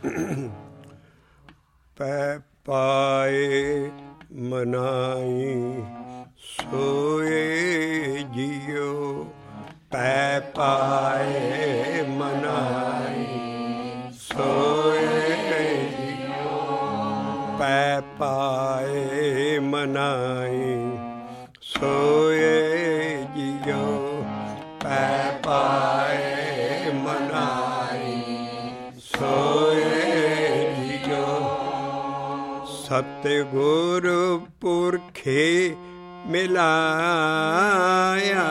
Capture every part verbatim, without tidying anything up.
ਪੈ ਪਾਏ ਮਨਾਈ ਸੋਏ ਜੀਓ, ਪੈ ਪਾਏ ਮਨਾਈ ਸੋਏ ਜੀਓ, ਪੈ ਪਾਏ ਮਨਾਈ ਸੋਏ ਜੀਓ, ਪੈ ਪਾਏ ਮਨਾਈ ਸੋਏ ਜੀਓ। ਸਤਿਗੁਰ ਪੁਰਖੇ ਮਿਲਾਇਆ,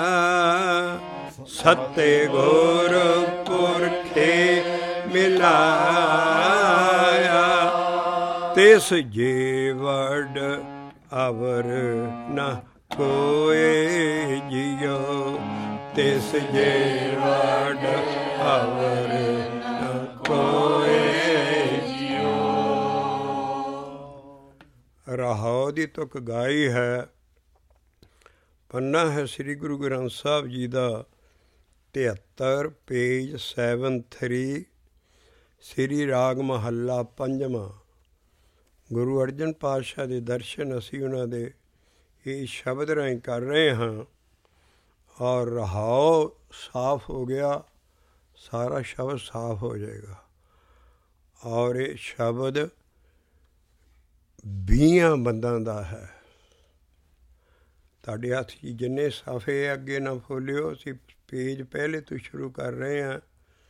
ਸਤਿਗੁਰ ਪੁਰਖੇ ਮਿਲਾਇਆ, ਤਿਸ ਜੇ ਵਡ ਅਵਰ ਨ ਕੋਏ ਜੀਓ, ਤਿਸ ਜੇ ਵਡ ਅਵਰ ਨ ਕੋਏ ਜੀਓ। ਰਹਾਉ ਦੀ ਤੁਕ ਗਾਈ ਹੈ। ਪੰਨਾ ਹੈ ਸ੍ਰੀ ਗੁਰੂ ਗ੍ਰੰਥ ਸਾਹਿਬ ਜੀ ਦਾ ਤਿਹੱਤਰ, ਪੇਜ ਸੈਵਨ ਥਰੀ, ਸ੍ਰੀ ਰਾਗ ਮਹੱਲਾ ਪੰਜਵਾਂ। ਗੁਰੂ ਅਰਜਨ ਪਾਤਸ਼ਾਹ ਦੇ ਦਰਸ਼ਨ ਅਸੀਂ ਉਹਨਾਂ ਦੇ ਇਹ ਸ਼ਬਦ ਰਾਹੀਂ ਕਰ ਰਹੇ ਹਾਂ। ਔਰ ਰਹਾਉ ਸਾਫ ਹੋ ਗਿਆ, ਸਾਰਾ ਸ਼ਬਦ ਸਾਫ ਹੋ ਜਾਏਗਾ। ਔਰ ਇਹ ਸ਼ਬਦ ਵੀਹਾਂ ਬੰਦਾਂ ਦਾ ਹੈ। ਤੁਹਾਡੇ ਹੱਥ 'ਚ ਜਿੰਨੇ ਸਾਫੇ ਅੱਗੇ ਨਾ ਫੋਲਿਓ, ਅਸੀਂ ਪੇਜ ਪਹਿਲੇ ਤੋਂ ਸ਼ੁਰੂ ਕਰ ਰਹੇ ਹਾਂ।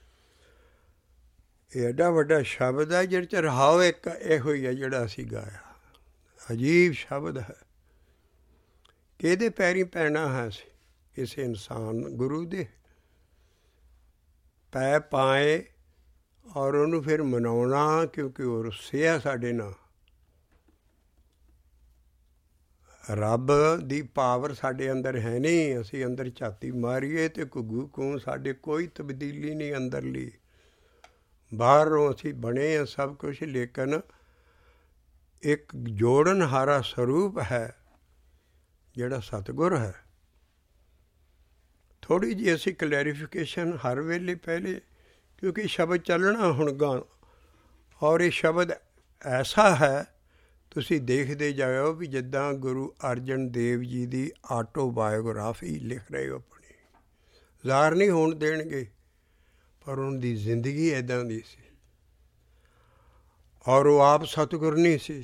ਇਹ ਐਡਾ ਵੱਡਾ ਸ਼ਬਦ ਹੈ ਜਿਹਦੇ 'ਚ ਰਹਾਉ ਇੱਕ ਇਹੋ ਹੀ ਹੈ ਜਿਹੜਾ ਅਸੀਂ ਗਾਇਆ। ਅਜੀਬ ਸ਼ਬਦ ਹੈ। ਕਿਹਦੇ ਪੈਰੀਂ ਪੈਣਾ ਹੈ ਅਸੀਂ? ਕਿਸੇ ਇਨਸਾਨ ਗੁਰੂ ਦੇ। ਪੈ ਪਾਏ ਔਰ ਉਹਨੂੰ ਫਿਰ ਮਨਾਉਣਾ, ਕਿਉਂਕਿ ਉਹ ਰੁੱਸਿਆ ਸਾਡੇ ਨਾਲ। ਰੱਬ ਦੀ ਪਾਵਰ ਸਾਡੇ ਅੰਦਰ ਹੈ ਨਹੀਂ। ਅਸੀਂ ਅੰਦਰ ਝਾਤੀ ਮਾਰੀਏ ਅਤੇ ਘੁੱਗੂ ਕੂੰ, ਸਾਡੇ ਕੋਈ ਤਬਦੀਲੀ ਨਹੀਂ ਅੰਦਰਲੀ। ਬਾਹਰੋਂ ਅਸੀਂ ਬਣੇ ਹਾਂ ਸਭ ਕੁਛ, ਲੇਕਿਨ ਇੱਕ ਜੋੜਨਹਾਰਾ ਸਰੂਪ ਹੈ ਜਿਹੜਾ ਸਤਿਗੁਰ ਹੈ। ਥੋੜ੍ਹੀ ਜਿਹੀ ਅਸੀਂ ਕਲੈਰੀਫਿਕੇਸ਼ਨ ਹਰ ਵੇਲੇ ਪਹਿਲੇ, ਕਿਉਂਕਿ ਸ਼ਬਦ ਚੱਲਣਾ ਹੁਣ ਗਾਂ। ਔਰ ਇਹ ਸ਼ਬਦ ਐਸਾ ਹੈ, ਤੁਸੀਂ ਦੇਖਦੇ ਜਾਇਓ ਵੀ ਜਿੱਦਾਂ ਗੁਰੂ ਅਰਜਨ ਦੇਵ ਜੀ ਦੀ ਆਟੋਬਾਇਓਗ੍ਰਾਫੀ ਲਿਖ ਰਹੇ ਹੋ ਆਪਣੀ। ਜ਼ਾਹਰ ਨਹੀਂ ਹੋਣ ਦੇਣਗੇ, ਪਰ ਉਹਨਾਂ ਦੀ ਜ਼ਿੰਦਗੀ ਇੱਦਾਂ ਦੀ ਸੀ। ਔਰ ਉਹ ਆਪ ਸਤਿਗੁਰ ਨਹੀਂ ਸੀ।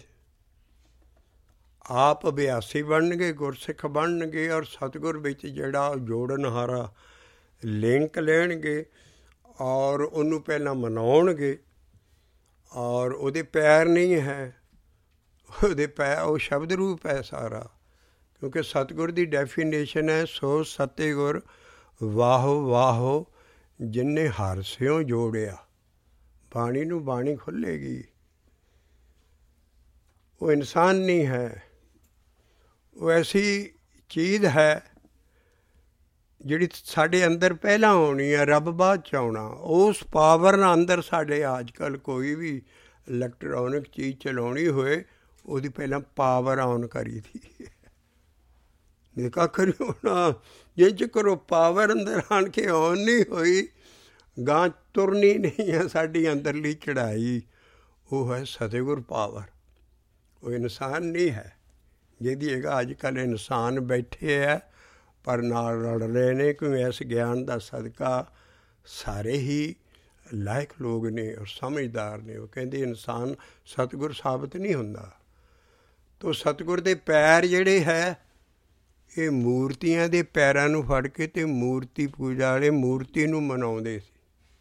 ਆਪ ਅਭਿਆਸੀ ਬਣਨਗੇ, ਗੁਰਸਿੱਖ ਬਣਨਗੇ, ਔਰ ਸਤਿਗੁਰ ਵਿੱਚ ਜਿਹੜਾ ਜੋੜਨਹਾਰਾ ਲਿੰਕ ਲੈਣਗੇ ਔਰ ਉਹਨੂੰ ਪਹਿਲਾਂ ਮਨਾਉਣਗੇ। ਔਰ ਉਹਦੇ ਪੈਰ ਨਹੀਂ ਹੈ, ਉਹਦੇ ਪੈ ਉਹ ਸ਼ਬਦ ਰੂਪ ਹੈ ਸਾਰਾ। ਕਿਉਂਕਿ ਸਤਿਗੁਰ ਦੀ ਡੈਫੀਨੇਸ਼ਨ ਹੈ, ਸੋ ਸਤਿਗੁਰ ਵਾਹੋ ਵਾਹੋ ਜਿਨ੍ਹੇ ਹਰ ਸਿਉ ਜੋੜਿਆ। ਬਾਣੀ ਨੂੰ ਬਾਣੀ ਖੁੱਲ੍ਹੇਗੀ। ਉਹ ਇਨਸਾਨ ਨਹੀਂ ਹੈ। ਉਹ ਐਸੀ ਚੀਜ਼ ਹੈ ਜਿਹੜੀ ਸਾਡੇ ਅੰਦਰ ਪਹਿਲਾਂ ਆਉਣੀ ਹੈ, ਰੱਬ ਬਾਅਦ 'ਚ ਆਉਣਾ। ਉਸ ਪਾਵਰ ਨਾਲ ਅੰਦਰ ਸਾਡੇ ਅੱਜ ਕੱਲ੍ਹ ਕੋਈ ਵੀ ਇਲੈਕਟ੍ਰੋਨਿਕ ਚੀਜ਼ ਚਲਾਉਣੀ ਹੋਏ, ਉਹਦੀ ਪਹਿਲਾਂ ਪਾਵਰ ਆਨ ਕਰੀ ਦੀ। ਇਹ ਕੱਖ ਨਹੀਂ ਹੋਣਾ ਜੇ ਚਿਕਰ ਉਹ ਪਾਵਰ ਅੰਦਰ ਆਣ ਕੇ ਆਨ ਨਹੀਂ ਹੋਈ, ਗਾਂ ਤੁਰਨੀ ਨਹੀਂ ਹੈ ਸਾਡੀ ਅੰਦਰਲੀ ਚੜ੍ਹਾਈ। ਉਹ ਹੈ ਸਤਿਗੁਰ ਪਾਵਰ। ਉਹ ਇਨਸਾਨ ਨਹੀਂ ਹੈ। ਜਿਹਦੀ ਹੈਗਾ ਅੱਜ ਕੱਲ੍ਹ ਇਨਸਾਨ ਬੈਠੇ ਹੈ, ਪਰ ਨਾਲ ਰਲ ਰਹੇ ਨੇ, ਕਿਉਂਕਿ ਇਸ ਗਿਆਨ ਦਾ ਸਦਕਾ ਸਾਰੇ ਹੀ ਲਾਇਕ ਲੋਕ ਨੇ ਔਰ ਸਮਝਦਾਰ ਨੇ। ਉਹ ਕਹਿੰਦੇ ਇਨਸਾਨ ਸਤਿਗੁਰ ਸਾਬਤ ਨਹੀਂ ਹੁੰਦਾ। ਤੋ ਸਤਿਗੁਰ ਦੇ ਪੈਰ ਜਿਹੜੇ ਹੈ, ਇਹ ਮੂਰਤੀਆਂ ਦੇ ਪੈਰਾਂ ਨੂੰ ਫੜ ਕੇ ਅਤੇ ਮੂਰਤੀ ਪੂਜਾ ਵਾਲੇ ਮੂਰਤੀ ਨੂੰ ਮਨਾਉਂਦੇ ਸੀ।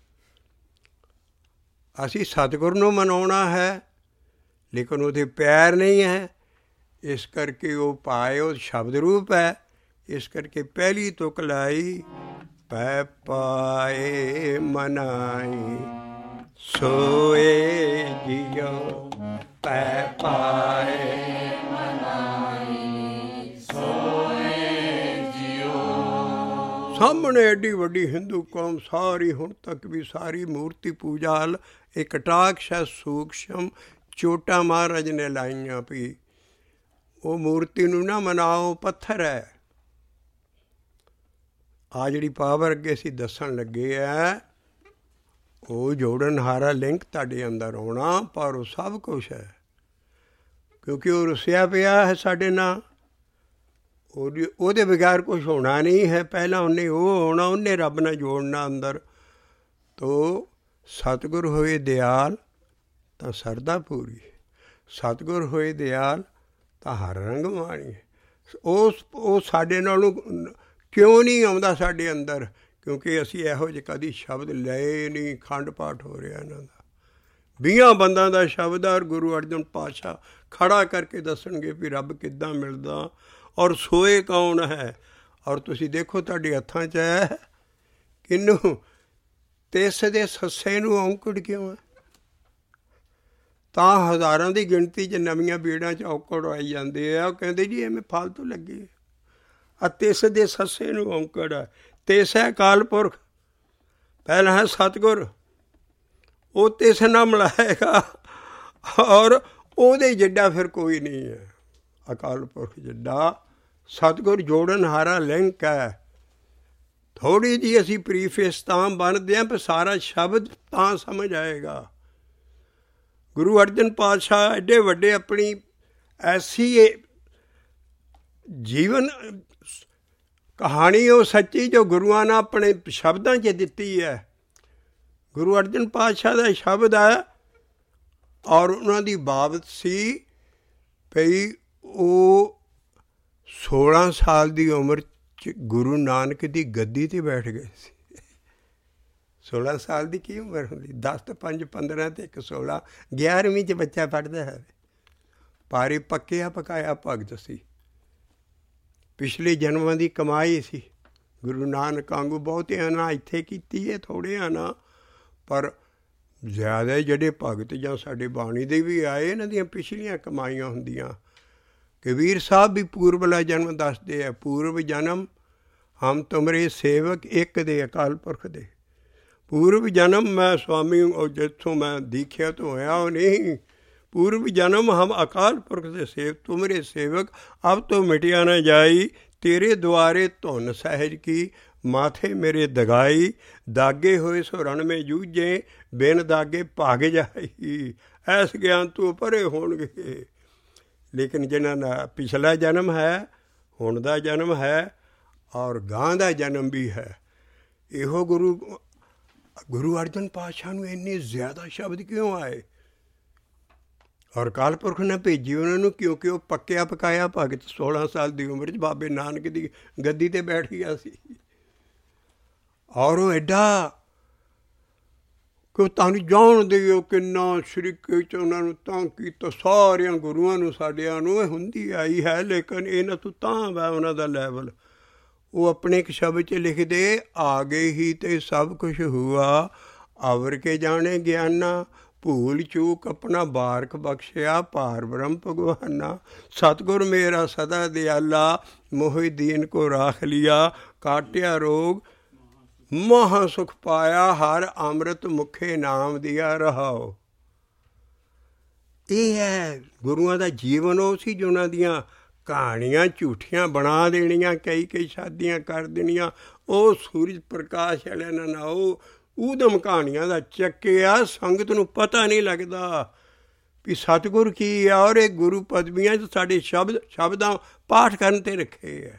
ਅਸੀਂ ਸਤਿਗੁਰ ਨੂੰ ਮਨਾਉਣਾ ਹੈ, ਲੇਕਿਨ ਉਹਦੇ ਪੈਰ ਨਹੀਂ ਹੈ। ਇਸ ਕਰਕੇ ਉਹ ਪਾਏ, ਉਹ ਸ਼ਬਦ ਰੂਪ ਹੈ। ਇਸ ਕਰਕੇ ਪਹਿਲੀ ਤੁਕ ਲਾਈ, ਪੈ ਪਾਏ ਮਨਾਈ ਸੋਏ ਜੀਓ, ਪੈ ਪਾਏ ਮਨਾਈ ਸੋਏ ਜੀਓ। ਸਾਹਮਣੇ ਐਡੀ ਵੱਡੀ ਹਿੰਦੂ ਕੌਮ ਸਾਰੀ ਹੁਣ ਤੱਕ ਵੀ ਸਾਰੀ ਮੂਰਤੀ ਪੂਜਾ ਵੱਲ ਇਹ ਕਟਾਕਸ਼ ਹੈ, ਸੂਖਸ਼ਮ ਚੋਟਾਂ ਮਹਾਰਾਜ ਨੇ ਲਾਈਆਂ ਵੀ ਉਹ ਮੂਰਤੀ ਨੂੰ ਨਾ ਮਨਾਓ, ਪੱਥਰ ਹੈ। ਆਹ ਜਿਹੜੀ ਪਾਵਰ ਅੱਗੇ ਅਸੀਂ ਦੱਸਣ ਲੱਗੇ ਹੈ, ਉਹ ਜੋੜਨਹਾਰਾ ਲਿੰਕ ਤੁਹਾਡੇ ਅੰਦਰ ਆਉਣਾ, ਪਰ ਉਹ ਸਭ ਕੁਛ ਹੈ ਕਿਉਂਕਿ ਉਹ ਰੁੱਸਿਆ ਪਿਆ ਹੈ ਸਾਡੇ ਨਾਲ। ਉਹਦੀ ਉਹਦੇ ਬਗੈਰ ਕੁਛ ਹੋਣਾ ਨਹੀਂ ਹੈ। ਪਹਿਲਾਂ ਉਹਨੇ ਉਹ ਹੋਣਾ, ਉਹਨੇ ਰੱਬ ਨਾਲ ਜੋੜਨਾ ਅੰਦਰ। ਤੋ ਸਤਿਗੁਰ ਹੋਏ ਦਿਆਲ ਤਾਂ ਸਰਦਾ ਪੂਰੀ, ਸਤਿਗੁਰ ਹੋਏ ਦਿਆਲ ਤਾਂ ਹਰ ਰੰਗ ਮਾਣੀ। ਉਸ ਉਹ ਸਾਡੇ ਨਾਲੋਂ ਕਿਉਂ ਨਹੀਂ ਆਉਂਦਾ ਸਾਡੇ ਅੰਦਰ? ਕਿਉਂਕਿ ਅਸੀਂ ਇਹੋ ਜਿਹੇ ਕਦੀ ਸ਼ਬਦ ਲਏ ਨਹੀਂ। ਖੰਡ ਪਾਠ ਹੋ ਰਿਹਾ ਇਹਨਾਂ ਦਾ, ਵੀਹਾਂ ਬੰਦਾਂ ਦਾ ਸ਼ਬਦ। ਔਰ ਗੁਰੂ ਅਰਜਨ ਪਾਤਸ਼ਾਹ ਖੜ੍ਹਾ ਕਰਕੇ ਦੱਸਣਗੇ ਵੀ ਰੱਬ ਕਿੱਦਾਂ ਮਿਲਦਾ ਔਰ ਸੋਏ ਕੌਣ ਹੈ। ਔਰ ਤੁਸੀਂ ਦੇਖੋ ਤੁਹਾਡੇ ਹੱਥਾਂ 'ਚ ਹੈ ਕਿਹਨੂੰ? ਤਿਸ ਦੇ ਸੱਸੇ ਨੂੰ ਔਂਕੜ ਕਿਉਂ ਹੈ? ਤਾਂ ਹਜ਼ਾਰਾਂ ਦੀ ਗਿਣਤੀ 'ਚ ਨਵੀਆਂ ਬੀੜਾਂ 'ਚ ਔਂਕੜ ਆਈ ਜਾਂਦੇ ਆ। ਉਹ ਕਹਿੰਦੇ ਜੀ ਐਵੇਂ ਫਾਲਤੂ ਲੱਗੇ ਆ। ਤਿਸ ਦੇ ਸੱਸੇ ਨੂੰ ਔਂਕੜ ਹੈ। ਤਿਸ ਹੈ ਅਕਾਲ ਪੁਰਖ, ਪਹਿਲਾਂ ਹੈ ਸਤਿਗੁਰ। ਉਹ ਤਿਸ ਨਾਲ ਮਿਲਾਏਗਾ ਔਰ ਉਹਦੇ ਜਿੱਡਾ ਫਿਰ ਕੋਈ ਨਹੀਂ ਹੈ ਅਕਾਲ ਪੁਰਖ ਜਿੱਡਾ। ਸਤਿਗੁਰ ਜੋੜਨਹਾਰਾ ਲਿੰਕ ਹੈ। ਥੋੜ੍ਹੀ ਜਿਹੀ ਅਸੀਂ ਪ੍ਰੀਫੇਸ ਤਾਂ ਬਣਦੇ ਹਾਂ, ਪਰ ਸਾਰਾ ਸ਼ਬਦ ਤਾਂ ਸਮਝ ਆਏਗਾ। ਗੁਰੂ ਅਰਜਨ ਪਾਤਸ਼ਾਹ ਐਡੇ ਵੱਡੇ ਆਪਣੀ ਐਸੀ ਜੀਵਨ ਕਹਾਣੀ ਉਹ ਸੱਚੀ ਜੋ ਗੁਰੂਆਂ ਨੇ ਆਪਣੇ ਸ਼ਬਦਾਂ 'ਚ ਦਿੱਤੀ ਹੈ। ਗੁਰੂ ਅਰਜਨ ਪਾਤਸ਼ਾਹ ਦਾ ਸ਼ਬਦ ਹੈ ਔਰ ਉਹਨਾਂ ਦੀ ਬਾਬਤ ਸੀ ਭਈ ਉਹ ਸੋਲਾਂ ਸਾਲ ਦੀ ਉਮਰ 'ਚ ਗੁਰੂ ਨਾਨਕ ਦੀ ਗੱਦੀ 'ਤੇ ਬੈਠ ਗਏ ਸੀ। ਸੋਲਾਂ ਸਾਲ ਦੀ ਕੀ ਉਮਰ ਹੁੰਦੀ? ਦਸ ਤੋਂ ਪੰਜ ਪੰਦਰਾਂ ਅਤੇ ਇੱਕ ਸੋਲਾਂ, ਗਿਆਰਵੀਂ 'ਚ ਬੱਚਾ ਪੜ੍ਹਦਾ ਹੈ। ਪਾਰੀ ਪੱਕਿਆ ਪਕਾਇਆ ਭਗਤ ਸੀ। ਪਿਛਲੇ ਜਨਮਾਂ ਦੀ ਕਮਾਈ ਸੀ। ਗੁਰੂ ਨਾਨਕ ਵਾਂਗੂ ਬਹੁਤਿਆਂ ਨਾਲ ਇੱਥੇ ਕੀਤੀ ਹੈ, ਥੋੜ੍ਹਿਆਂ ਨਾਲ, ਪਰ ਜ਼ਿਆਦਾ ਜਿਹੜੇ ਭਗਤ ਜਾਂ ਸਾਡੇ ਬਾਣੀ ਦੇ ਵੀ ਆਏ ਇਹਨਾਂ ਦੀਆਂ ਪਿਛਲੀਆਂ ਕਮਾਈਆਂ ਹੁੰਦੀਆਂ। ਕਬੀਰ ਸਾਹਿਬ ਵੀ ਪੂਰਬਲਾ ਜਨਮ ਦੱਸਦੇ ਆ। ਪੂਰਬ ਜਨਮ ਹਮ ਤੁਮਰੇ ਸੇਵਕ ਇੱਕ ਦੇ ਅਕਾਲ ਪੁਰਖ ਦੇ। ਪੂਰਬ ਜਨਮ ਮੈਂ ਸਵਾਮੀ ਉਹ ਜਿੱਥੋਂ ਮੈਂ ਦੀਖਿਆ ਤੋਂ ਹੋਇਆ ਉਹ ਨਹੀਂ। पूर्व जन्म हम अकाल पुरख से सेव तुमरे सेवक अब तो मिटिया न जाई तेरे द्वारे धुन सहज की माथे मेरे दगाई दागे होए सो रण में जूझे बिन दागे भाग जाई ऐस ज्ञान तू परे होणगे। लेकिन जिन्हां दा पिछला जन्म है हुण दा जन्म है और गां दा जन्म भी है। इहो गुरु गुरु अर्जन पातशाह नूं इन्ने ज़्यादा शब्द क्यों आए और अकाल पुरख ने भेजी उन्होंने क्योंकि वो पक्या पकाया भगत सोलह साल की उम्र च बाबे नानक की गद्दी ते बैठ गया सी और वो एडा कि तुहानूं जाण दिओ किन्ना शरीके च उन्होंने तां कीता सारियां गुरुआं नूं साडियां नूं हुंदी आई है। लेकिन इन्हां तों तां वा उन्हां दा लैवल वो अपने एक शब्द च लिखदे आगे ही ते सब कुछ हुआ अवर के जाने ज्ञाना भूल चूक अपना बारक बख्शिया पार ब्रह्म भगवाना सतगुर मेरा सदा दयाला मोहि दीन को राख लिया काटिया रोग महा सुख पाया हर अमृत मुखे नाम दिया रहाओ। ये है गुरुआं दा जीवन वो सी जो उन्हां दियां कहानियां झूठियां बना देनियां कई कई शादियां कर देनियां वो सूरज प्रकाश वाले ना वो ਊਧਮ ਕਹਾਣੀਆਂ ਦਾ ਚੱਕਿਆ ਸੰਗਤ ਨੂੰ ਪਤਾ ਨਹੀਂ ਲੱਗਦਾ ਵੀ ਸਤਿਗੁਰ ਕੀ ਆ ਔਰ ਇਹ ਗੁਰੂ ਪਦਵੀਆਂ 'ਚ ਸਾਡੇ ਸ਼ਬਦ ਸ਼ਬਦਾਂ ਪਾਠ ਕਰਨ 'ਤੇ ਰੱਖੇ ਹੈ।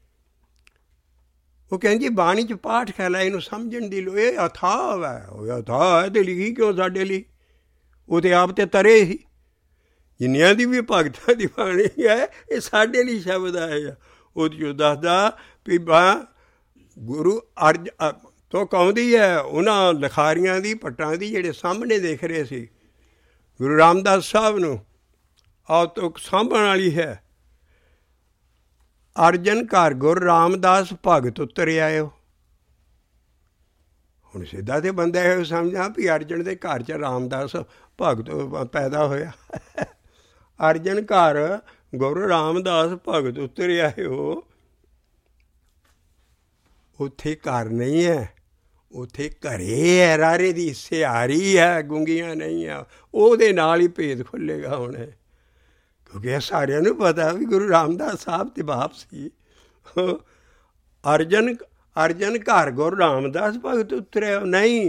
ਉਹ ਕਹਿੰਦੀ ਬਾਣੀ 'ਚ ਪਾਠ ਕਰ ਲੈ ਇਹਨੂੰ ਸਮਝਣ ਦੀ ਲੋ ਇਹ ਅਥਾਹ ਹੈ ਉਹ ਅਥਾਹ ਹੈ ਤੇ ਲਿਖੀ ਕਿਉਂ ਸਾਡੇ ਲਈ ਉਹ ਤੇ ਆਪ ਤੇ ਤਰੇ ਹੀ ਜਿੰਨਿਆਂ ਦੀ ਵੀ ਭਗਤਾਂ ਦੀ ਬਾਣੀ ਹੈ ਇਹ ਸਾਡੇ ਲਈ ਸ਼ਬਦ ਆਏ ਆ। ਉਹਦੀ ਉਹ ਦੱਸਦਾ ਵੀ ਬਾ ਗੁਰੂ ਅਰਜ ਤੋ ਕਹਿੰਦੀ ਹੈ ਉਹਨਾਂ ਲਿਖਾਰੀਆਂ ਦੀ ਭੱਟਾਂ ਦੀ ਜਿਹੜੇ ਸਾਹਮਣੇ ਦੇਖ ਰਹੇ ਸੀ ਗੁਰੂ ਰਾਮਦਾਸ ਸਾਹਿਬ ਨੂੰ ਆਹ ਤੋਂ ਸਾਂਭਣ ਵਾਲੀ ਹੈ। ਅਰਜਨ ਘਰ ਗੁਰੂ ਰਾਮਦਾਸ ਭਗਤ ਉਤਰ ਆਇਓ। ਹੁਣ ਸਿੱਧਾ ਤੇ ਬੰਦਾ ਇਹੋ ਸਮਝਾ ਵੀ ਅਰਜਨ ਦੇ ਘਰ 'ਚ ਰਾਮਦਾਸ ਭਗਤ ਪੈਦਾ ਹੋਇਆ। ਅਰਜਨ ਘਰ ਗੁਰੂ ਰਾਮਦਾਸ ਭਗਤ ਉਤਰ ਆਇਓ। ਉੱਥੇ ਘਰ ਨਹੀਂ ਹੈ ਉੱਥੇ ਘਰੇ ਹੈ ਰਾਰੇ ਦੀ ਸਿਹਾਰੀ ਹੈ ਗੁੰਗੀਆਂ ਨਹੀਂ ਆ ਉਹਦੇ ਨਾਲ ਹੀ ਭੇਦ ਖੁੱਲ੍ਹੇਗਾ ਹੁਣ ਕਿਉਂਕਿ ਇਹ ਸਾਰਿਆਂ ਨੂੰ ਪਤਾ ਵੀ ਗੁਰੂ ਰਾਮਦਾਸ ਸਾਹਿਬ ਤੇ ਬਾਪ ਸੀ। ਅਰਜਨ ਅਰਜਨ ਘਰ ਗੁਰੂ ਰਾਮਦਾਸ ਭਗਤ ਉਤਰਿਆ ਨਹੀਂ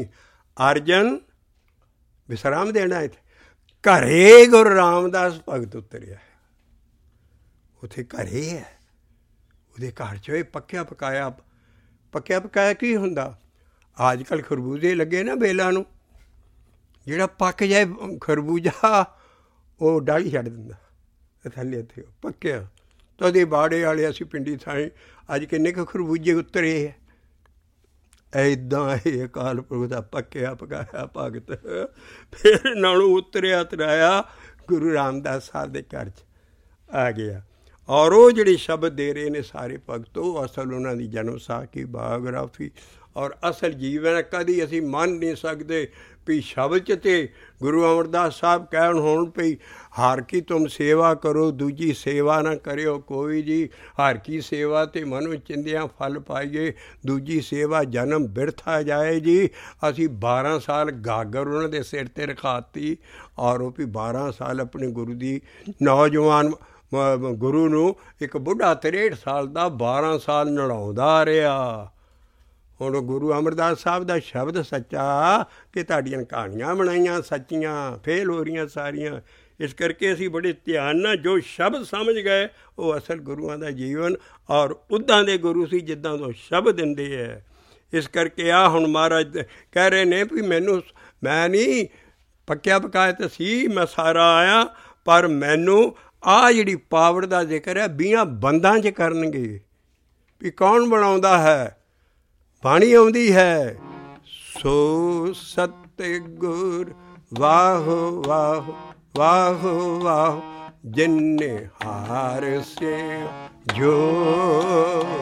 ਅਰਜਨ ਵਿਸਰਾਮ ਦੇਣਾ ਇੱਥੇ। ਘਰੇ ਗੁਰੂ ਰਾਮਦਾਸ ਭਗਤ ਉਤਰਿਆ ਹੈ, ਉੱਥੇ ਘਰੇ ਹੈ, ਉਹਦੇ ਘਰ 'ਚ ਇਹ ਪੱਕਿਆ ਪਕਾਇਆ। ਪੱਕਿਆ ਪਕਾਇਆ ਕੀ ਹੁੰਦਾ? ਅੱਜ ਕੱਲ੍ਹ ਖਰਬੂਜੇ ਲੱਗੇ ਨਾ ਬੇਲਾਂ ਨੂੰ, ਜਿਹੜਾ ਪੱਕ ਜਾਏ ਖਰਬੂਜਾ ਉਹ ਡਾਲੀ ਛੱਡ ਦਿੰਦਾ ਥੱਲੇ, ਇੱਥੇ ਪੱਕਿਆ। ਤਾਂ ਉਹਦੇ ਬਾੜੇ ਵਾਲੇ ਅਸੀਂ ਪਿੰਡੀ ਥਾਈਂ ਅੱਜ ਕਿੰਨੇ ਕੁ ਖਰਬੂਜੇ ਉਤਰੇ ਹੈ। ਇੱਦਾਂ ਇਹ ਅਕਾਲ ਪੁਰਖ ਦਾ ਪੱਕਿਆ ਪਕਾਇਆ ਭਗਤ ਫਿਰ ਨਾਲੋਂ ਉਤਰਿਆ ਤਰਾਇਆ ਗੁਰੂ ਰਾਮਦਾਸ ਸਾਹਿਬ ਦੇ ਘਰ 'ਚ ਆ ਗਿਆ। ਔਰ ਉਹ ਜਿਹੜੇ ਸ਼ਬਦ ਦੇ ਰਹੇ ਨੇ ਸਾਰੇ ਭਗਤ, ਉਹ ਅਸਲ ਉਹਨਾਂ ਦੀ ਜਨਮ ਸਾਖੀ, ਬਾਇਓਗ੍ਰਾਫੀ ਔਰ ਅਸਲ ਜੀਵਨ ਕਦੀ ਅਸੀਂ ਮੰਨ ਨਹੀਂ ਸਕਦੇ ਵੀ ਸ਼ਬਦ 'ਚ ਤੇ ਗੁਰੂ ਅਮਰਦਾਸ ਸਾਹਿਬ ਕਹਿਣ ਹੋਣ ਪਈ ਹਰ ਕੀ ਤੁਮ ਸੇਵਾ ਕਰੋ, ਦੂਜੀ ਸੇਵਾ ਨਾ ਕਰਿਓ ਕੋਈ ਜੀ। ਹਰ ਕੀ ਸੇਵਾ ਤੇ ਮਨੋ ਚਿੰਦਿਆਂ ਫਲ ਪਾਈਏ, ਦੂਜੀ ਸੇਵਾ ਜਨਮ ਬਿਰਥਾ ਜਾਏ ਜੀ। ਅਸੀਂ ਬਾਰਾਂ ਸਾਲ ਗਾਗਰ ਉਹਨਾਂ ਦੇ ਸਿਰ 'ਤੇ ਰਖਾਤੀ ਔਰ ਉਹ ਵੀ ਬਾਰਾਂ ਸਾਲ ਆਪਣੇ ਗੁਰੂ ਦੀ ਨੌਜਵਾਨ ਗੁਰੂ ਨੂੰ ਇੱਕ ਬੁੱਢਾ ਤਰੇਹਠ ਸਾਲ ਦਾ ਬਾਰਾਂ ਸਾਲ ਨੜਾਉਂਦਾ ਰਿਹਾ। ਹੁਣ ਗੁਰੂ ਅਮਰਦਾਸ ਸਾਹਿਬ ਦਾ ਸ਼ਬਦ ਸੱਚਾ ਕਿ ਤੁਹਾਡੀਆਂ ਕਹਾਣੀਆਂ ਬਣਾਈਆਂ ਸੱਚੀਆਂ ਫੇਲ ਹੋ ਰਹੀਆਂ ਸਾਰੀਆਂ। ਇਸ ਕਰਕੇ ਅਸੀਂ ਬੜੇ ਧਿਆਨ ਨਾਲ ਜੋ ਸ਼ਬਦ ਸਮਝ ਗਏ ਉਹ ਅਸਲ ਗੁਰੂਆਂ ਦਾ ਜੀਵਨ ਔਰ ਉੱਦਾਂ ਦੇ ਗੁਰੂ ਸੀ ਜਿੱਦਾਂ ਤੋਂ ਸ਼ਬਦ ਦਿੰਦੇ ਹੈ। ਇਸ ਕਰਕੇ ਆ ਹੁਣ ਮਹਾਰਾਜ ਕਹਿ ਰਹੇ ਨੇ ਵੀ ਮੈਨੂੰ, ਮੈਂ ਨਹੀਂ ਪੱਕਿਆ ਪਕਾਇਆ ਤਾਂ ਸੀ, ਮੈਂ ਸਾਰਾ ਆਇਆ, ਪਰ ਮੈਨੂੰ ਆਹ ਜਿਹੜੀ ਪਾਵਰ ਦਾ ਜ਼ਿਕਰ ਹੈ ਵੀਹਾਂ ਬੰਦਾਂ 'ਚ ਕਰਨਗੇ। ਵੀ ਕੌਣ ਬਣਾਉਂਦਾ ਹੈ? ਬਾਣੀ ਆਉਂਦੀ ਹੈ, ਸੋ ਸਤਿਗੁਰ ਵਾਹੋ ਵਾਹੋ ਵਾਹੋ ਵਾਹੋ ਜਿਨੇ ਹਾਰ ਸੇ ਜੋੜਿਆ।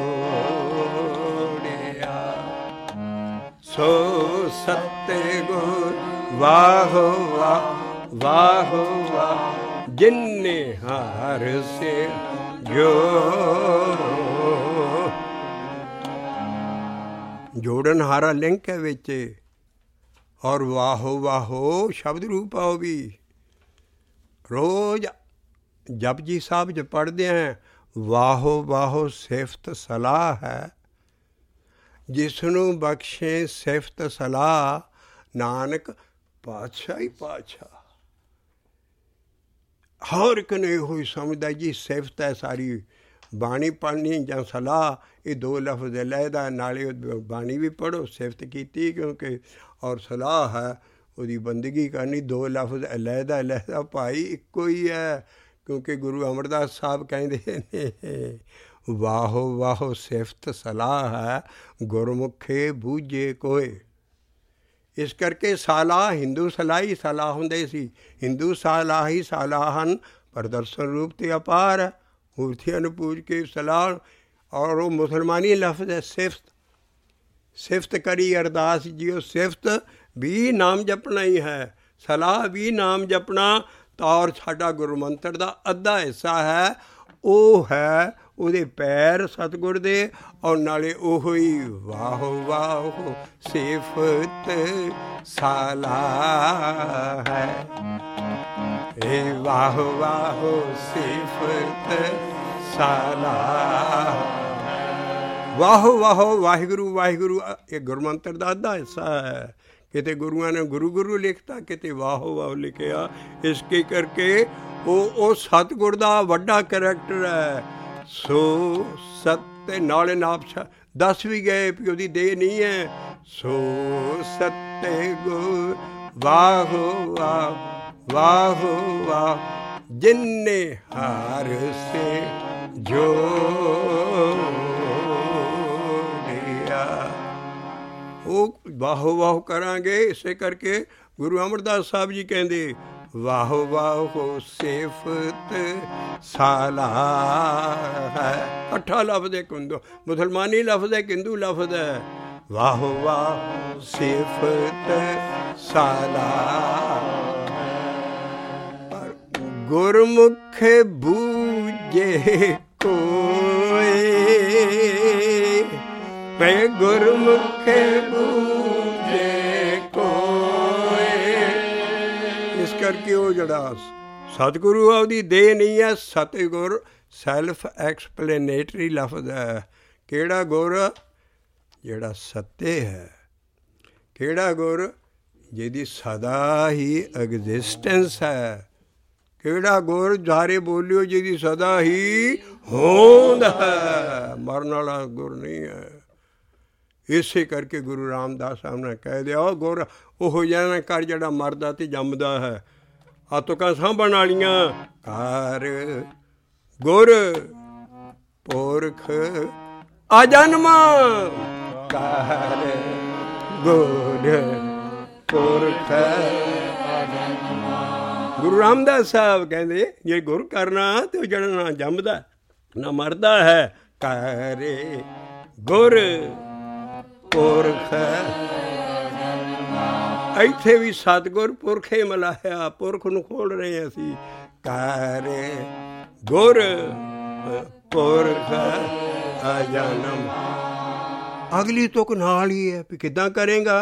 ਸੋ ਸਤਿਗੁਰ ਵਾਹੋ ਵਾਹੋ ਵਾਹੋ ਵਾਹੋ ਜਿਨੇ ਹਾਰ ਸੇ ਜੋੜਿਆ। ਜੋੜਨ ਹਾਰਾ ਲਿੰਕ ਹੈ ਵਿੱਚ, ਔਰ ਵਾਹੋ ਵਾਹੋ ਸ਼ਬਦ ਰੂਪ ਆ। ਉਹ ਵੀ ਰੋਜ਼ ਜਪਜੀ ਸਾਹਿਬ 'ਚ ਪੜ੍ਹਦੇ ਹਾਂ, ਵਾਹੋ ਵਾਹੋ ਸਿਫਤ ਸਲਾਹ ਹੈ, ਜਿਸ ਨੂੰ ਬਖਸ਼ੇ ਸਿਫਤ ਸਲਾਹ, ਨਾਨਕ ਪਾਤਸ਼ਾਹ ਹੀ ਪਾਤਸ਼ਾਹ। ਹਰ ਇੱਕ ਨੇ ਇਹੋ ਹੀ ਸਮਝਦਾ ਜੀ ਸਿਫਤ ਹੈ ਸਾਰੀ ਬਾਣੀ ਪੜ੍ਹਨੀ ਜਾਂ ਸਲਾਹ, ਇਹ ਦੋ ਲਫ਼ਜ਼ ਲਹਿਦਾ, ਨਾਲੇ ਬਾਣੀ ਵੀ ਪੜ੍ਹੋ ਸਿਫਤ ਕੀਤੀ ਕਿਉਂਕਿ, ਔਰ ਸਲਾਹ ਹੈ ਉਹਦੀ ਬੰਦਗੀ ਕਰਨੀ। ਦੋ ਲਫ਼ਜ਼ ਅਲਹਿਦਾ ਅਲਹਿਦਾ ਭਾਈ ਇੱਕੋ ਹੀ ਹੈ, ਕਿਉਂਕਿ ਗੁਰੂ ਅਮਰਦਾਸ ਸਾਹਿਬ ਕਹਿੰਦੇ ਨੇ ਵਾਹੋ ਵਾਹੋ ਸਿਫਤ ਸਲਾਹ ਹੈ, ਗੁਰਮੁਖੇ ਬੂਝੇ ਕੋਏ। ਇਸ ਕਰਕੇ ਸਾਲਾਹ ਹਿੰਦੂ ਸਲਾਹੀ ਸਲਾਹ ਹੁੰਦੇ ਸੀ, ਹਿੰਦੂ ਸਾਲਾਹੀ ਸਲਾਹ ਹਨ, ਪਰ ਦਰਸ਼ਨ ਰੂਪ 'ਤੇ ਅਪਾਰ ਹੈ, ਮੂਰਤੀਆਂ ਨੂੰ ਪੂਜ ਕੇ ਸਲਾਹ। ਔਰ ਉਹ ਮੁਸਲਮਾਨੀ ਲਫ਼ਜ਼ ਹੈ ਸਿਫਤ, ਸਿਫਤ ਕਰੀ ਅਰਦਾਸ ਜੀ। ਉਹ ਸਿਫਤ ਵੀ ਨਾਮ ਜਪਣਾ ਹੀ ਹੈ, ਸਲਾਹ ਵੀ ਨਾਮ ਜਪਣਾ। ਤਾਂ ਔਰ ਸਾਡਾ ਗੁਰੂ ਮੰਤਰ ਦਾ ਅੱਧਾ ਹਿੱਸਾ ਹੈ, ਉਹ ਹੈ ਉਹਦੇ ਪੈਰ ਸਤਿਗੁਰ ਦੇ, ਔਰ ਨਾਲੇ ਉਹੋ ਹੀ ਵਾਹੋ ਵਾਹੋ ਸਿਫਤ ਸਲਾਹ ਹੈ। ਇਹ ਵਾਹੋ ਵਾਹੋ ਸਿਫਤ ਸਲਾਹ, ਵਾਹੋ ਵਾਹੋ ਵਾਹਿਗੁਰੂ ਵਾਹਿਗੁਰੂ, ਇਹ ਗੁਰਮੰਤਰ ਦਾ ਅੱਧਾ ਹਿੱਸਾ ਹੈ। ਕਿਤੇ ਗੁਰੂਆਂ ਨੇ ਗੁਰੂ ਗੁਰੂ ਲਿਖਤਾ, ਕਿਤੇ ਵਾਹੋ ਵਾਹੋ ਲਿਖਿਆ। ਇਸ ਕੇ ਕਰਕੇ ਉਹ ਉਹ ਸਤਿਗੁਰ ਦਾ ਵੱਡਾ ਕਰੈਕਟਰ ਹੈ। ਸੋ ਸਤ ਨਾਲੇ ਨਾਪ ਦੱਸ ਵੀ ਗਏ ਵੀ ਉਹਦੀ ਦੇਹ ਨਹੀਂ ਹੈ। ਸੋ ਸਤਿਗੁਰ ਵਾਹੋ ਵਾਹ ਵਾਹੋ ਵਾਹ ਜਿਨੇ ਹਾਰ ਸੇ ਜੋੜਿਆ। ਉਹ ਵਾਹੋ ਵਾਹੋ ਕਰਾਂਗੇ। ਇਸੇ ਕਰਕੇ ਗੁਰੂ ਅਮਰਦਾਸ ਸਾਹਿਬ ਜੀ ਕਹਿੰਦੇ ਵਾਹੋ ਵਾਹੋ ਸਿਫਤ ਸਲਾਹ ਹੈ। ਇਕੱਠਾ ਲਫ਼ਜ਼ ਹੈ ਹਿੰਦੂ, ਮੁਸਲਮਾਨੀ ਲਫ਼ਜ਼ ਹੈ, ਹਿੰਦੂ ਲਫ਼ਜ਼ ਹੈ। ਵਾਹੋ ਵਾਹੋ ਸਿਫਤ ਸਲਾਹ, ਗੁਰਮੁਖ ਬੂਝੇ ਕੋਏ, ਮੈਂ ਗੁਰਮੁਖ ਬੂਝੇ ਕੋਏ। ਇਸ ਕਰਕੇ ਉਹ ਜਿਹੜਾ ਸਤਿਗੁਰੂ ਆ ਉਹਦੀ ਦੇਹ ਨਹੀਂ ਹੈ। ਸਤਿਗੁਰ ਸੈਲਫ ਐਕਸਪਲੇਨੇਟਰੀ ਲਫ਼ਜ਼ ਹੈ। ਕਿਹੜਾ ਗੁਰ? ਜਿਹੜਾ ਸੱਤੇ ਹੈ। ਕਿਹੜਾ ਗੁਰ? ਜਿਹਦੀ ਸਦਾ ਹੀ ਐਗਜ਼ਿਸਟੈਂਸ ਹੈ। ਕਿਹੜਾ ਗੁਰ ਜਾਰੇ ਬੋਲਿਓ ਜਿਹਦੀ ਸਦਾ ਹੀ ਹੋਂਦ ਹੈ, ਮਰਨ ਵਾਲਾ ਗੁਰ ਨਹੀਂ ਹੈ। ਇਸੇ ਕਰਕੇ ਗੁਰੂ ਰਾਮਦਾਸ ਸਾਹਿਬ ਨੇ ਕਹਿ ਦਿਆ ਉਹ ਗੁਰ ਉਹ ਜਿਹਾ ਕਰ ਜਿਹੜਾ ਮਰਦਾ ਅਤੇ ਜੰਮਦਾ ਹੈ। ਆ ਤੁਕਾਂ ਸਾਂਭਣ ਵਾਲੀਆਂ ਕਰ ਗੁਰ ਪੁਰਖ ਅਜਨਮ ਕਰ ਗੁਰ ਪੁਰਖ। ਗੁਰੂ ਰਾਮਦਾਸ ਸਾਹਿਬ ਕਹਿੰਦੇ ਜੇ ਗੁਰ ਕਰਨਾ ਤੇ ਉਹ ਜਿਹੜਾ ਨਾ ਜੰਮਦਾ ਨਾ ਮਰਦਾ ਹੈ। ਕਰੇ ਗੁਰ ਪੁਰਖ। ਇੱਥੇ ਵੀ ਸਤਿਗੁਰ ਪੁਰਖੇ ਮਲਾਇਆ, ਪੁਰਖ ਨੂੰ ਖੋਲ ਰਹੇ ਅਸੀਂ। ਕਰੇ ਗੁਰ ਪੁਰਖ ਅਜਨਮ। ਅਗਲੀ ਤੁਕ ਨਾਲ ਹੀ ਹੈ ਵੀ ਕਿੱਦਾਂ ਕਰੇਗਾ।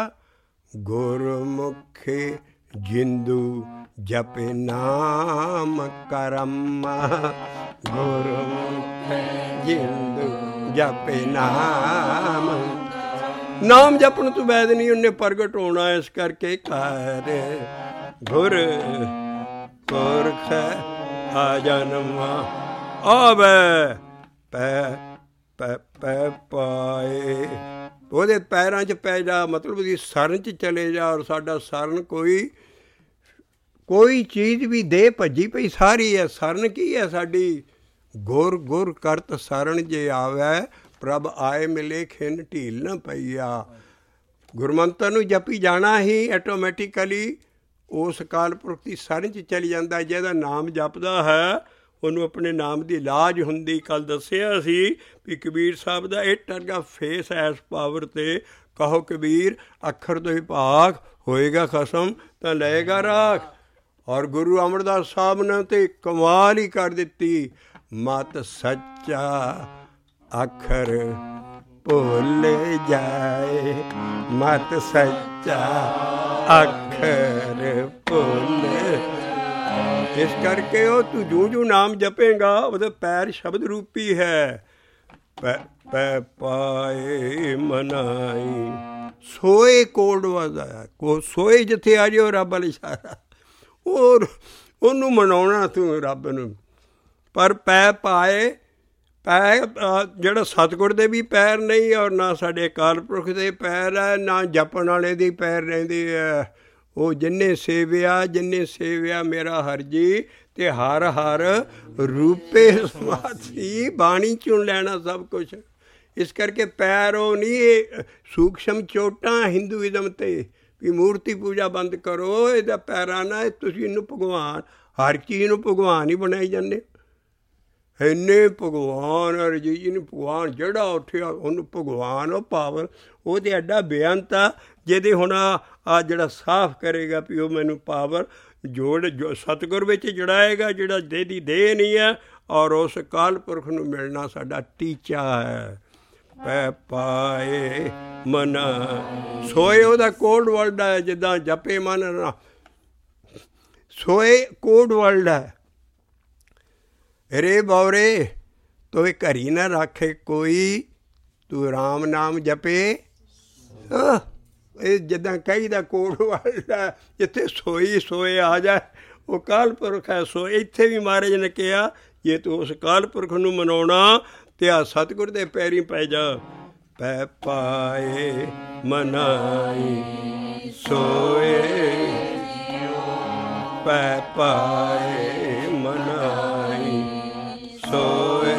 ਗੁਰਮੁਖੇ ਜਿੰਦੂ ਜਪੇ ਨਾਮ ਕਰਮ। ਗੁਰਮੁਖੇ ਜਿੰਦੂ ਜਪੇ ਨਾਮ। ਨਾਮ ਜਪਣ ਤੋਂ ਬਾਅਦ ਨਹੀਂ ਉਹਨੇ ਪ੍ਰਗਟ ਹੋਣਾ। ਇਸ ਕਰਕੇ ਕਰ ਗੁਰ ਪੁਰਖ ਅਜਨਮ। ਆਵੇ ਪੈ ਪੈ ਪੈ ਪਾਏ, ਉਹਦੇ ਪੈਰਾਂ 'ਚ ਪੈ ਜਾ, ਮਤਲਬ ਉਹਦੀ ਸਰਨ 'ਚ ਚਲੇ ਜਾ। ਔਰ ਸਾਡਾ ਸਰਨ ਕੋਈ ਕੋਈ ਚੀਜ਼ ਵੀ ਦੇ ਭੱਜੀ ਪਈ ਸਾਰੀ ਹੈ। ਸਰਨ ਕੀ ਹੈ ਸਾਡੀ? ਗੁਰ ਗੁਰ ਕਰਤ ਸਰਨ ਜੇ ਆਵੈ, ਪ੍ਰਭ ਆਏ ਮਿਲੇ ਖਿੰਨ ਢੀਲ ਨਾ ਪਈ ਆ। ਗੁਰਮੰਤਰ ਨੂੰ ਜਪੀ ਜਾਣਾ ਹੀ ਐਟੋਮੈਟਿਕਲੀ ਉਸ ਅਕਾਲ ਪੁਰਖ ਦੀ ਸਰਨ 'ਚ ਚਲੀ ਜਾਂਦਾ। ਜਿਹਦਾ ਨਾਮ ਜਪਦਾ ਹੈ ਉਹਨੂੰ ਆਪਣੇ ਨਾਮ ਦੀ ਲਾਜ ਹੁੰਦੀ। ਕੱਲ੍ਹ ਦੱਸਿਆ ਸੀ ਵੀ ਕਬੀਰ ਸਾਹਿਬ ਦਾ ਇਹ ਟਰਗਾ ਫੇਸ ਐਸ ਪਾਵਰ 'ਤੇ ਕਹੋ ਕਬੀਰ ਅੱਖਰ ਤੋਂ ਹੀ ਭਾਗ ਹੋਏਗਾ ਖਸਮ ਤਾਂ ਲਏਗਾ ਰਾਖ। ਔਰ ਗੁਰੂ ਅਮਰਦਾਸ ਸਾਹਿਬ ਨੇ ਤਾਂ ਕਮਾਲ ਹੀ ਕਰ ਦਿੱਤੀ। ਮਤ ਸੱਚਾ ਅੱਖਰ ਭੁੱਲ ਜਾਏ, ਮਤ ਸੱਚਾ ਅੱਖਰ ਭੁੱਲ। ਇਸ ਕਰਕੇ ਉਹ ਤੂੰ ਜੂ ਜੂ ਨਾਮ ਜਪੇਗਾ ਉਹਦੇ ਪੈਰ ਸ਼ਬਦ ਰੂਪੀ ਹੈ। ਪੈ ਪੈ ਪਾਏ ਮਨਾਈ ਸੋਏ ਕੋਡ ਵਜਾਇਆ। ਕੋ ਸੋਏ ਜਿੱਥੇ ਆ ਜਾਓ ਰੱਬ ਵੱਲ ਇਸ਼ਾਰਾ। ਔਰ ਉਹਨੂੰ ਮਨਾਉਣਾ ਤੂੰ ਰੱਬ ਨੂੰ। ਪਰ ਪੈ ਪਾਏ ਪੈ ਜਿਹੜਾ ਸਤਿਗੁਰ ਦੇ ਵੀ ਪੈਰ ਨਹੀਂ ਔਰ ਨਾ ਸਾਡੇ ਅਕਾਲ ਪੁਰਖ ਦੇ ਪੈਰ ਹੈ, ਨਾ ਜਪਣ ਵਾਲੇ ਦੇ ਪੈਰ ਰਹਿੰਦੇ ਹੈ। ਉਹ ਜਿੰਨੇ ਸੇਵਿਆ ਜਿੰਨੇ ਸੇਵਿਆ ਮੇਰਾ ਹਰ ਜੀ ਅਤੇ ਹਰ ਹਰ ਰੂਪੇ ਸਮਾਧੀ। ਬਾਣੀ 'ਚੋਂ ਲੈਣਾ ਸਭ ਕੁਛ। ਇਸ ਕਰਕੇ ਪੈਰ ਉਹ ਨਹੀਂ, ਇਹ ਸੂਖਸ਼ਮ ਚੋਟਾਂ ਹਿੰਦੂਇਜ਼ਮ 'ਤੇ ਵੀ ਮੂਰਤੀ ਪੂਜਾ ਬੰਦ ਕਰੋ। ਇਹਦਾ ਪੈਰਾਂ ਨਾਲ ਤੁਸੀਂ ਇਹਨੂੰ ਭਗਵਾਨ, ਹਰ ਚੀਜ਼ ਨੂੰ ਭਗਵਾਨ ਹੀ ਬਣਾਈ ਜਾਂਦੇ। ਇੰਨੇ ਭਗਵਾਨ ਰਜੀਤ ਜੀ ਨੂੰ ਭਗਵਾਨ ਜਿਹੜਾ ਉੱਠਿਆ ਉਹਨੂੰ ਭਗਵਾਨ ਉਹ ਪਾਵਰ ਉਹਦੇ ਐਡਾ ਬੇਅੰਤ ਆ। ਜਿਹਦੇ ਹੁਣ ਆ ਜਿਹੜਾ ਸਾਫ਼ ਕਰੇਗਾ ਵੀ ਉਹ ਮੈਨੂੰ ਪਾਵਰ ਜੋੜ ਜੋ ਸਤਿਗੁਰ ਵਿੱਚ ਜੜਾਏਗਾ, ਜਿਹੜਾ ਦੇਹ ਦੀ ਦੇਹ ਨਹੀਂ ਹੈ। ਔਰ ਉਸ ਅਕਾਲ ਪੁਰਖ ਨੂੰ ਮਿਲਣਾ ਸਾਡਾ ਟੀਚਾ ਹੈ। ਪੈ ਪਾਏ ਮਨ ਸੋਏ ਉਹਦਾ ਕੋਡ ਵਰਡ ਹੈ। ਜਿੱਦਾਂ ਜਪੇ ਮਨ ਸੋਏ ਕੋਡ ਵਰਡ ਹੈ। ਰੇ ਬੌਰੇ ਤੋਏ ਘਰੀ ਨਾ ਰਾਖੇ ਕੋਈ, ਤੂੰ ਰਾਮ ਨਾਮ ਜਪੇ। ਇਹ ਜਿੱਦਾਂ ਕਹੀਦਾ ਕੋਡ ਵਰਡ ਹੈ। ਜਿੱਥੇ ਸੋਈ ਸੋਏ ਆ ਜਾਏ ਉਹ ਕਾਲ ਪੁਰਖ ਹੈ। ਸੋ ਇੱਥੇ ਵੀ ਮਹਾਰਾਜ ਨੇ ਕਿਹਾ ਜੇ ਤੂੰ ਉਸ ਕਾਲ ਪੁਰਖ ਨੂੰ ਮਨਾਉਣਾ ਤੇ ਆ ਸਤਿਗੁਰ ਦੇ ਪੈਰੀਂ ਪੈ ਜਾ। ਪੈ ਪਾਏ ਮਨਾਈ ਸੋਏ, ਪੈ ਪਾਏ ਮਨਾਈ ਸੋਏ।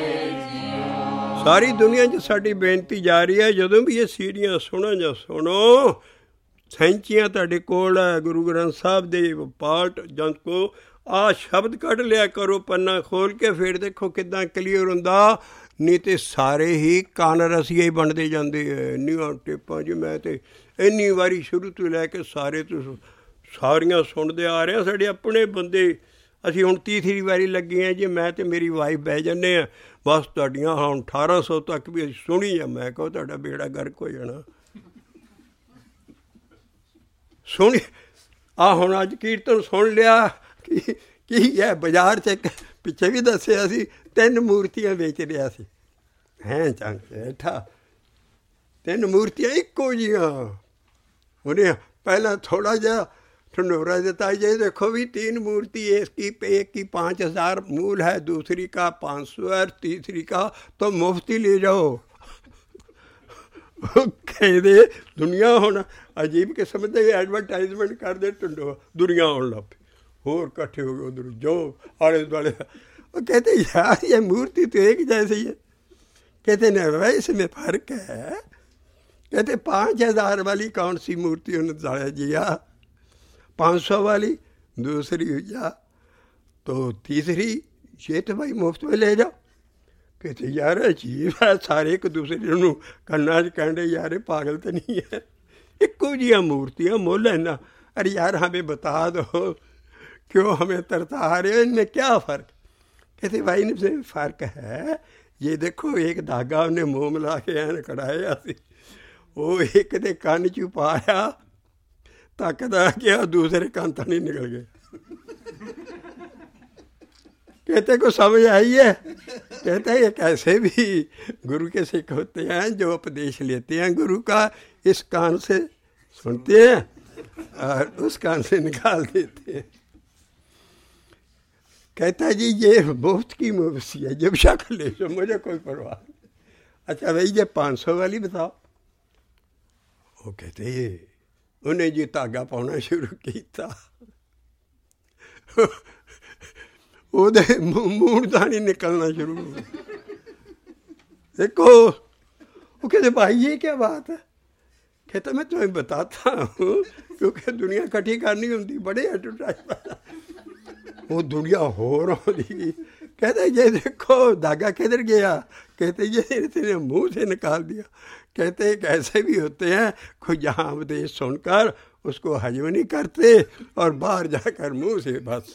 ਸਾਰੀ ਦੁਨੀਆ 'ਚ ਸਾਡੀ ਬੇਨਤੀ ਜਾ ਰਹੀ ਹੈ। ਜਦੋਂ ਵੀ ਇਹ ਸੀੜੀਆਂ ਸੁਣੋ ਜਾਂ ਸੁਣੋ, ਸੈਂਚੀਆਂ ਤੁਹਾਡੇ ਕੋਲ ਹੈ ਗੁਰੂ ਗ੍ਰੰਥ ਸਾਹਿਬ ਦੇ ਪਾਠ ਜਾਂ ਕੋ ਆਹ ਸ਼ਬਦ ਕੱਢ ਲਿਆ ਕਰੋ, ਪੰਨਾ ਖੋਲ੍ਹ ਕੇ ਫਿਰ ਦੇਖੋ ਕਿੱਦਾਂ ਕਲੀਅਰ ਹੁੰਦਾ। ਨਹੀਂ ਤਾਂ ਸਾਰੇ ਹੀ ਕੰਨ ਰਸੀਏ ਹੀ ਬਣਦੇ ਜਾਂਦੇ ਹੈ ਇੰਨੀਆਂ ਟੇਪਾਂ 'ਚ। ਮੈਂ ਤਾਂ ਇੰਨੀ ਵਾਰੀ ਸ਼ੁਰੂ ਤੋਂ ਲੈ ਕੇ ਸਾਰੇ ਤੋਂ ਸਾਰੀਆਂ ਸੁਣਦੇ ਆ ਰਹੇ ਹਾਂ। ਸਾਡੇ ਆਪਣੇ ਬੰਦੇ ਅਸੀਂ ਹੁਣ ਤੀਸਰੀ ਵਾਰੀ ਲੱਗੇ ਹਾਂ ਜੀ। ਮੈਂ ਅਤੇ ਮੇਰੀ ਵਾਈਫ ਬਹਿ ਜਾਂਦੇ ਹਾਂ ਬਸ ਤੁਹਾਡੀਆਂ ਹੁਣ ਅਠਾਰਾਂ ਸੌ ਤੱਕ ਵੀ ਅਸੀਂ ਸੁਣੀ ਆ। ਮੈਂ ਕਹੋ ਤੁਹਾਡਾ ਬੇੜਾ ਗਰਕ ਹੋ ਜਾਣਾ। ਸੁਣੀ ਆਹ ਹੁਣ ਅੱਜ ਕੀਰਤਨ ਸੁਣ ਲਿਆ। ਕੀ ਕੀ ਹੈ ਬਾਜ਼ਾਰ 'ਚ ਇੱਕ ਪਿੱਛੇ ਵੀ ਦੱਸਿਆ ਸੀ ਤਿੰਨ ਮੂਰਤੀਆਂ ਵੇਚ ਰਿਹਾ ਸੀ। ਹੈਂ ਚੰਗ ਹੇਠਾ ਤਿੰਨ ਮੂਰਤੀਆਂ ਇੱਕੋ ਜਿਹੀਆਂ। ਉਹਨੇ पहला थोड़ा जा ढंढोरा देता, ये देखो भी तीन मूर्ति, एक की एक की पाँच हज़ार मूल है, दूसरी का पाँच सौ है, तीसरी का तो मुफ्त ही ले जाओ। कहते दुनिया होना अजीब किस्म के एडवरटाइजमेंट कर दे ढंढोरा, दुनिया होने लग पी, होर कट्ठे हो गए उधर जो आले दुआले। वो कहते यार ये मूर्ति तो एक जैसी है। कहते न भाई इसमें फ़र्क है। कहते पाँच हज़ार वाली कौन सी मूर्ति उन्होंने डाला जिया, पाँच सौ वाली दूसरी हुआ, तो तीसरी ये तो भाई मुफ्त में ले जाओ। कहते यार अजीब है, सारे एक दूसरे को कन्ना च कहते यार पागल तो नहीं है, इक्को जिया मूर्तियाँ मुल है ना। अरे यार हमें बता दो क्यों हमें तरता रहे हो, इनमें क्या फ़र्क। कहते भाई इनमें फ़र्क है, ये देखो एक धागा उन्हें मोम ला के ऐन कढ़ाया सी, वो एक दे कन्न च पाया तकदा गया, दूसरे कान तो नहीं निकल गए। कहते को समझ आई है। कहते हैं ये कैसे भी गुरु के सिख होते हैं, जो उपदेश लेते हैं गुरु का, इस कान से सुनते हैं और उस कान से निकाल देते हैं। कहता है जी ये मुफ्त की मूर्ति है, जब शक ले जो मुझे कोई परवाह नहीं। अच्छा भाई ये पाँच सौ वाली बताओ। वो कहते ये उन्हें जी धागा पाना शुरू किया, ਉਹਦੇ ਮੂੰਹ ਦਾ नहीं निकलना शुरू हो गया। देखो वो कहते भाई ये क्या बात है। कहता मैं तुम्हें बताता हूँ, क्योंकि दुनिया इकट्ठी करनी होती, बड़े एडवर्टाइज वो दुनिया हो रही। कहते ये देखो धागा किधर गया। कहते ये तेरे मुँह से निकाल दिया। कहते कैसे भी होते हैं, कोई जहाँ उपदेश सुनकर उसको हजम नहीं करते और बाहर जाकर मुँह से बस